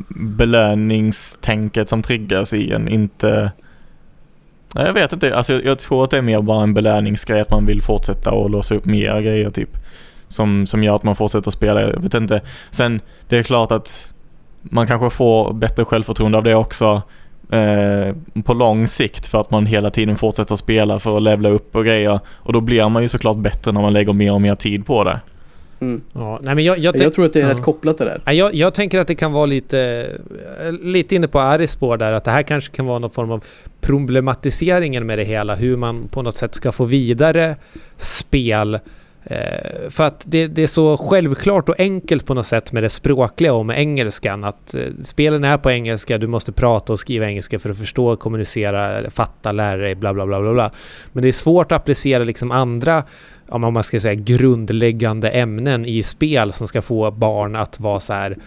belöningstänket som triggas i en, inte... Nej, jag vet inte, alltså jag, jag tror att det är mer bara en belöningsgrej, att man vill fortsätta och låsa upp mer grejer typ, som, som gör att man fortsätter spela, jag vet inte. Sen, det är klart att man kanske får bättre självförtroende av det också eh, på lång sikt, för att man hela tiden fortsätter spela för att levla upp och grejer, och då blir man ju såklart bättre när man lägger mer och mer tid på det. Mm. Ja, nej, men jag, jag, Jag, tänk- tror att det är ja. rätt kopplat det där. Ja, Jag, jag tänker att det kan vara lite lite inne på Aris spår där, att det här kanske kan vara någon form av problematiseringen med det hela, hur man på något sätt ska få vidare spel, eh, för att det, det är så självklart och enkelt på något sätt med det språkliga och med engelskan, att eh, spelen är på engelska, du måste prata och skriva engelska för att förstå, kommunicera, fatta, lära dig, bla bla bla bla bla. Men det är svårt att applicera liksom andra, om man ska säga grundläggande ämnen i spel som ska få barn att vara så här,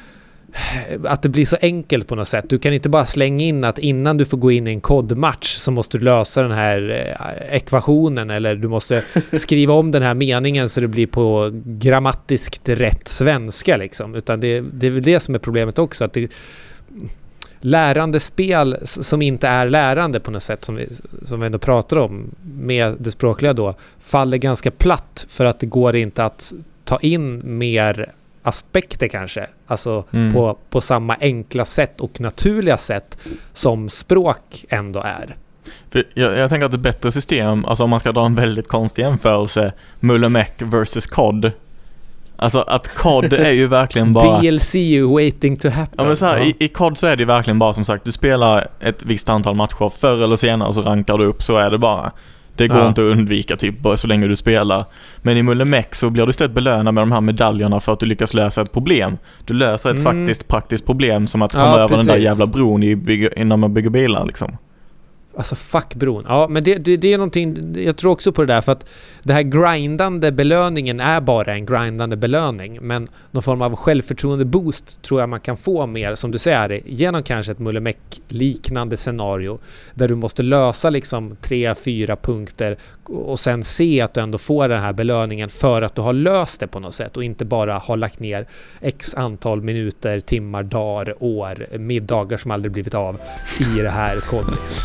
att det blir så enkelt på något sätt. Du kan inte bara slänga in att innan du får gå in i en kodmatch så måste du lösa den här eh, ekvationen, eller du måste skriva om den här meningen så det blir på grammatiskt rätt svenska liksom. Utan det, det är väl det som är problemet också, att det lärande spel som inte är lärande på något sätt, som vi, som vi ändå pratar om med det språkliga då, faller ganska platt för att det går inte att ta in mer aspekter kanske, alltså Mm. på, på samma enkla sätt och naturliga sätt som språk ändå är. För jag, jag tänker att ett bättre system, alltså om man ska dra en väldigt konstig jämförelse, Mullemek versus C O D. Alltså att C O D är ju verkligen bara... D L C waiting to happen. Ja, men så här, Ja. i, i C O D så är det ju verkligen bara som sagt, du spelar ett visst antal matcher, förr eller senare så rankar du upp, så är det bara. Det går Ja. inte att undvika typ, bara så länge du spelar. Men i Mullemek så blir du istället belönad med de här medaljerna för att du lyckas lösa ett problem. Du löser ett Mm. faktiskt praktiskt problem, som att komma Ja, över den där precis. jävla bron i bygga, innan man bygger bilar liksom. Alltså fuck bron. Ja, men det, det, det är någonting, jag tror också på det där, för att det här grindande belöningen är bara en grindande belöning, men någon form av självförtroende boost tror jag man kan få mer, som du säger, genom kanske ett Mullemäck liknande scenario där du måste lösa liksom tre, fyra punkter och sen se att du ändå får den här belöningen för att du har löst det på något sätt och inte bara har lagt ner x antal minuter, timmar, dagar, år, middagar som aldrig blivit av i det här koden liksom.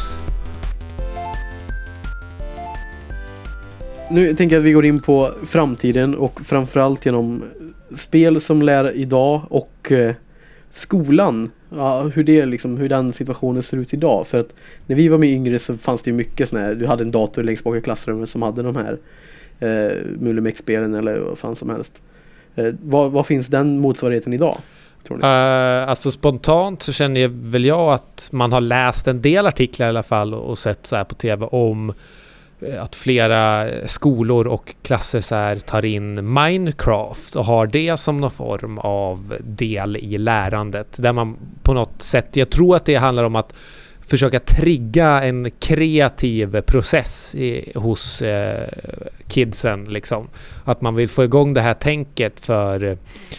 Nu tänker jag att vi går in på framtiden och framförallt genom spel som lär idag och eh, skolan. Ja, hur, det, liksom, hur den situationen ser ut idag. För att när vi var med yngre så fanns det ju mycket sån här, du hade en dator längst bak i klassrummet som hade de här eh, Mullemäck-spelen eller vad fan som helst. Eh, vad, vad finns den motsvarigheten idag? Tror ni? Uh, alltså spontant så känner jag väl jag att man har läst en del artiklar i alla fall och, och sett så här på tv om att flera skolor och klasser så här tar in Minecraft och har det som någon form av del i lärandet. Där man på något sätt, jag tror att det handlar om att försöka trigga en kreativ process i, hos eh, kidsen liksom. Att man vill få igång det här tänket för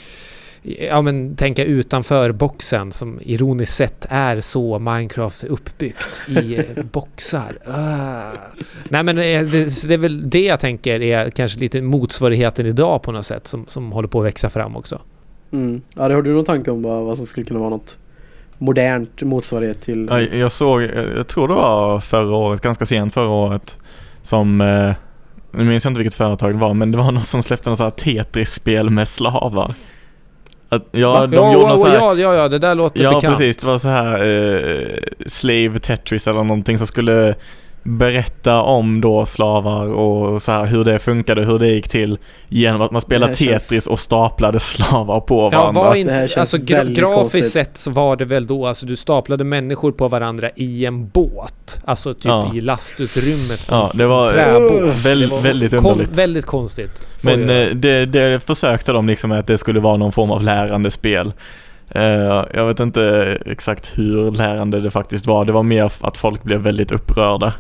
ja men tänka utanför boxen som ironiskt sett är så Minecraft är uppbyggt i boxar. Uh. Nej men det, det är väl det jag tänker är kanske lite motsvarigheten idag på något sätt som, som håller på att växa fram också. Mm. Ja, det har du någon tanke om vad, vad som skulle kunna vara något modernt motsvarighet till? Ja, jag såg, jag tror det var förra året, ganska sent förra året som, eh, nu minns jag inte vilket företag det var, men det var något som släppte något så här Tetris-spel med slavar. Att, ja, de ja, gjorde ja, så här, ja, ja, ja, det där låter ja, bekant. Ja, precis. Det var så här eh, Slave Tetris eller någonting som skulle berätta om då slavar och så här hur det funkade, hur det gick till genom att man spelade Tetris känns... och staplade slavar på varandra. Ja, var inte, alltså gra- grafiskt sett så var det väl då, alltså du staplade människor på varandra i en båt. Alltså typ ja. i lastutrymmet på ja, det var, en träbåt. Väl, det var väldigt kon- underligt. Väldigt konstigt. Men det, det försökte de liksom att det skulle vara någon form av lärande spel. Uh, jag vet inte exakt hur lärande det faktiskt var. Det var mer att folk blev väldigt upprörda.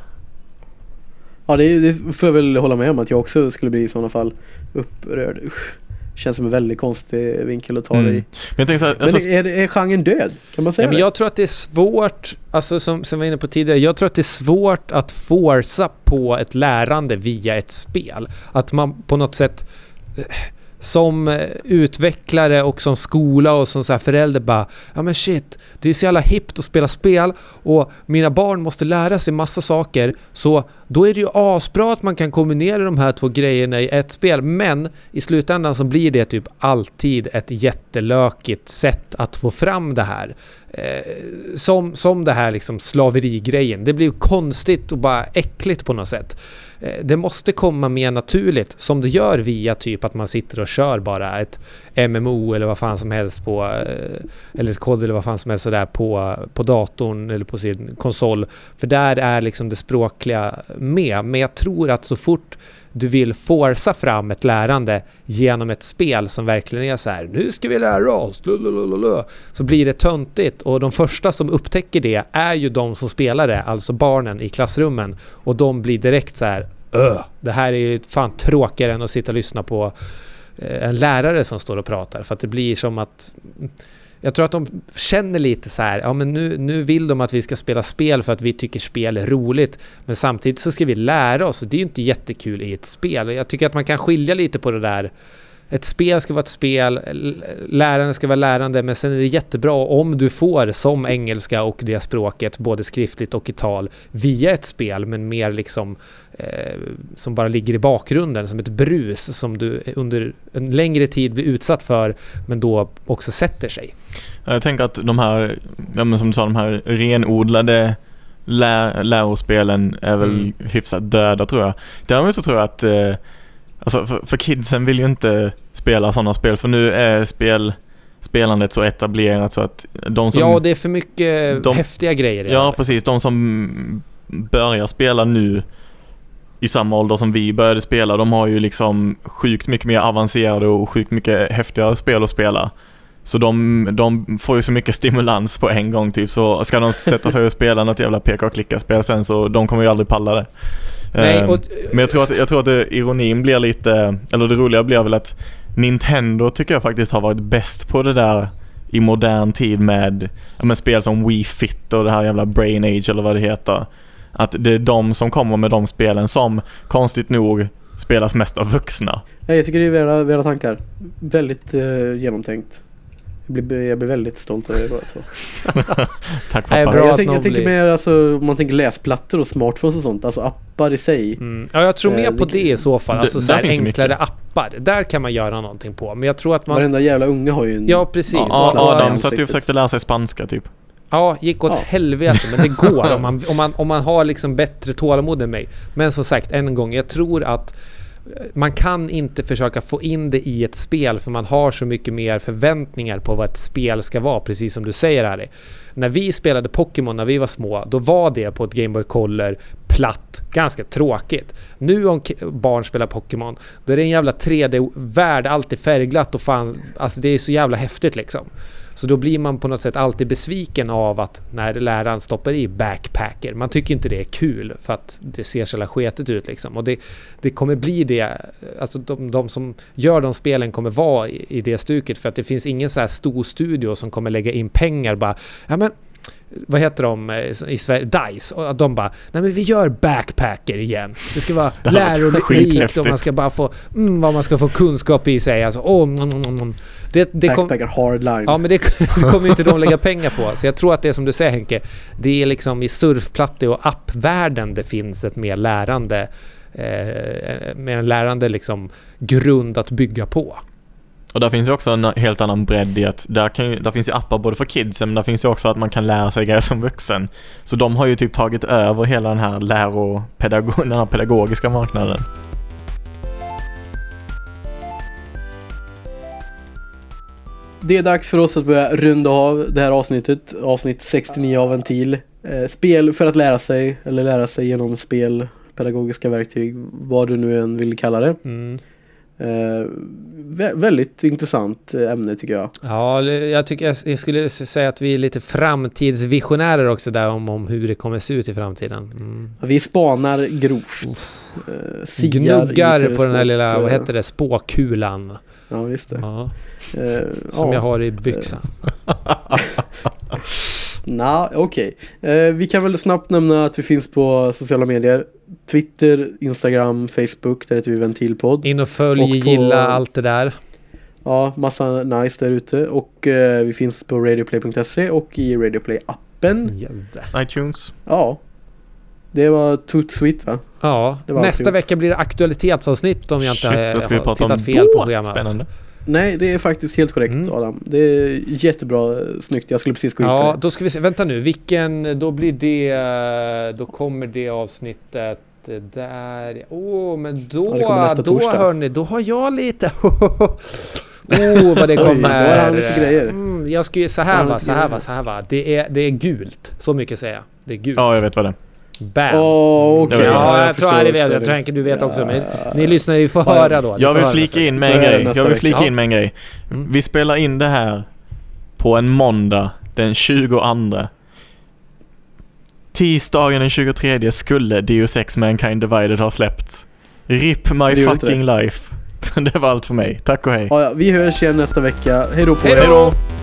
Ja, det, det får jag väl hålla med om att jag också skulle bli i sådana fall upprörd. Usch. Känns som en väldigt konstig vinkel att ta mm. det i. Men, jag tänker så här, alltså, men är, är genren död? Kan man säga ja, men jag tror att det är svårt, alltså som, som vi var inne på tidigare, jag tror att det är svårt att forsa på ett lärande via ett spel. Att man på något sätt som utvecklare och som skola och som så här förälder bara, ja men shit, det är så jävla hippt att spela spel och mina barn måste lära sig massa saker, så då är det ju asbra att man kan kombinera de här två grejerna i ett spel, men i slutändan så blir det typ alltid ett jättelökigt sätt att få fram det här. Eh, som, som det här liksom slaveri-grejen. Det blir ju konstigt och bara äckligt på något sätt. Eh, det måste komma mer naturligt, som det gör via typ att man sitter och kör bara ett M M O eller vad fan som helst på eh, eller ett kod eller vad fan som helst sådär på, på datorn eller på sin konsol. För där är liksom det språkliga med. Men jag tror att så fort du vill forsa fram ett lärande genom ett spel som verkligen är så här, nu ska vi lära oss, lalalala, så blir det töntigt, och de första som upptäcker det är ju de som spelar det, alltså barnen i klassrummen, och de blir direkt så här, öh, det här är ju fan tråkigare än att sitta och lyssna på eh, en lärare som står och pratar, för att det blir som att jag tror att de känner lite så här, ja men nu, nu vill de att vi ska spela spel för att vi tycker spel är roligt, men samtidigt så ska vi lära oss, och det är ju inte jättekul i ett spel. Jag tycker att man kan skilja lite på det där. Ett spel ska vara ett spel, lärande ska vara lärande, men sen är det jättebra om du får som engelska och det språket både skriftligt och i tal via ett spel, men mer liksom eh, som bara ligger i bakgrunden som ett brus som du under en längre tid blir utsatt för, men då också sätter sig. Jag tänker att de här, ja men som du sa, de här renodlade lä- lärospelen är väl mm. hyfsat döda, tror jag. Däremot så tror jag att eh, alltså för, för kidsen vill ju inte spela sådana spel, för nu är spel spelandet så etablerat så att de som... Ja, det är för mycket de, häftiga grejer. Ja, eller? Precis. De som börjar spela nu i samma ålder som vi började spela, de har ju liksom sjukt mycket mer avancerade och sjukt mycket häftigare spel att spela. Så de, de får ju så mycket stimulans på en gång typ, så ska de sätta sig och spela något jävla peka och klicka-spel sen, så de kommer ju aldrig palla det. Nej, och, men jag tror att, jag tror att det, ironin blir lite, eller det roliga blir väl att Nintendo tycker jag faktiskt har varit bäst på det där i modern tid med, ja, med spel som Wii Fit och det här jävla Brain Age eller vad det heter. Att det är de som kommer med de spelen som konstigt nog spelas mest av vuxna. Ja, jag tycker det är värda, värda tankar. Väldigt eh, genomtänkt. Jag blir, jag blir väldigt stolt över det bara så. Tack Nej, pappa. bra. Jag, att tänk, någon jag tänker blir- mer alltså, om man tänker läsplattor och smartphones och sånt, alltså appar i sig. mm, ja, jag tror Eh, mer på det- det i så fall. det- Alltså där så här finns ju enklare mycket. appar. Där kan man göra någonting på. Men jag tror att man... Varenda jävla unge har ju en... Ja, precis. Ja, Och- ja, och- Adam ansiktet. satt ju och försökte lära sig spanska typ. Ja, gick åt Ja. helvete, men det går om man, om man, om man har liksom bättre tålamod än mig. Men som sagt, än en gång, jag tror att man kan inte försöka få in det i ett spel, för man har så mycket mer förväntningar på vad ett spel ska vara, precis som du säger här. När vi spelade Pokémon när vi var små, då var det på ett Game Boy Color platt, ganska tråkigt. Nu om k- barn spelar Pokémon, då är det en jävla tre D-värld, alltid färgglatt och fan, alltså det är så jävla häftigt liksom. Så då blir man på något sätt alltid besviken av att när läraren stoppar i backpacker. Man tycker inte det är kul för att det ser så jävla sketet ut liksom. Och det, det kommer bli det, alltså de, de som gör de spelen kommer vara i, i det stuket, för att det finns ingen så här stor studio som kommer lägga in pengar bara, ja men vad heter de i Sverige? DICE. Och de bara, nej men vi gör backpacker igen. Det ska vara Det har varit lärorikt skithäftigt. och man ska bara få, mm, vad man ska få kunskap i sig. Alltså, oh, mm, mm, mm. Det, det kom, Backpacker hardline. ja, men det, det kommer ju inte de lägga pengar på. Så jag tror att det är som du säger Henke, det är liksom i surfplatte- och appvärlden det finns ett mer lärande eh, mer en lärande liksom grund att bygga på. Och där finns ju också en helt annan bredd i att där, kan ju, där finns ju appar både för kids, men där finns ju också att man kan lära sig grejer som vuxen. Så de har ju typ tagit över hela den här läropedagog, den här pedagogiska marknaden. Det är dags för oss att börja runda av det här avsnittet. Avsnitt sextionio av Ventil. Eh, spel för att lära sig, eller lära sig genom spel, pedagogiska verktyg, vad du nu än vill kalla det. Mm. Eh, vä- väldigt intressant eh, ämne tycker jag. Ja, jag tycker jag, jag skulle säga att vi är lite framtidsvisionärer också där om, om hur det kommer se ut i framtiden. Mm. Vi spanar grovt. Eh, siar i Gnuggar på den här teleskop. lilla, vad heter det, spåkulan. Ja, just det. Ja, Eh, som ja. jag har i byxan. Nå, okej. Eh, vi kan väl snabbt nämna att vi finns på sociala medier. Twitter, Instagram, Facebook, där heter vi Ventilpodd. In och följ, Och på- gilla allt det där. Ja, massa nice där ute. Och eh, vi finns på radioplay punkt se och i Radioplay-appen. Yes. iTunes. Ja. Det var toot sweet va? Ja, Det var nästa alltihop. vecka blir det aktualitetsavsnitt om jag inte Shit, vad ska vi har prata om tittat fel på då? schemat. Spännande. Nej, det är faktiskt helt korrekt Mm. Adam. Det är jättebra eh, snyggt. Jag skulle precis gå in Ja, på det. då ska vi se. Vänta nu, vilken, då blir det, då kommer det avsnittet där. Åh, oh, men då, Ja, det kommer nästa då torsdag. hörni, då har jag lite. Oh, vad det Oj, kommer. då har han lite grejer. Mm, jag ska ju, så Då här har han va, lite så här grejer. va, så här va. Det är, det är gult, så mycket säger jag. Det är gult. Ja, jag vet vad det är. Bam. Åh, okej. Jag vet. Ja, jag, förstår tror att det vet. också Jag det. tror inte du vet också, men Ja. ni lyssnar ju får Ja, ja. höra då. Ni Jag får vill höra flika nästa. in med en Får jag grej. nästa Jag vill vecka? flika Ja. in med en grej. Mm. Vi spelar in det här på en måndag den tjugoandra. Tisdagen den tjugotredje skulle Deus Ex Mankind Divided ha släppts. Rip my Det gör inte fucking life. Det var allt för mig. Tack och hej. Ja, ja, vi hörs igen nästa vecka. Hej då på Hej er. då!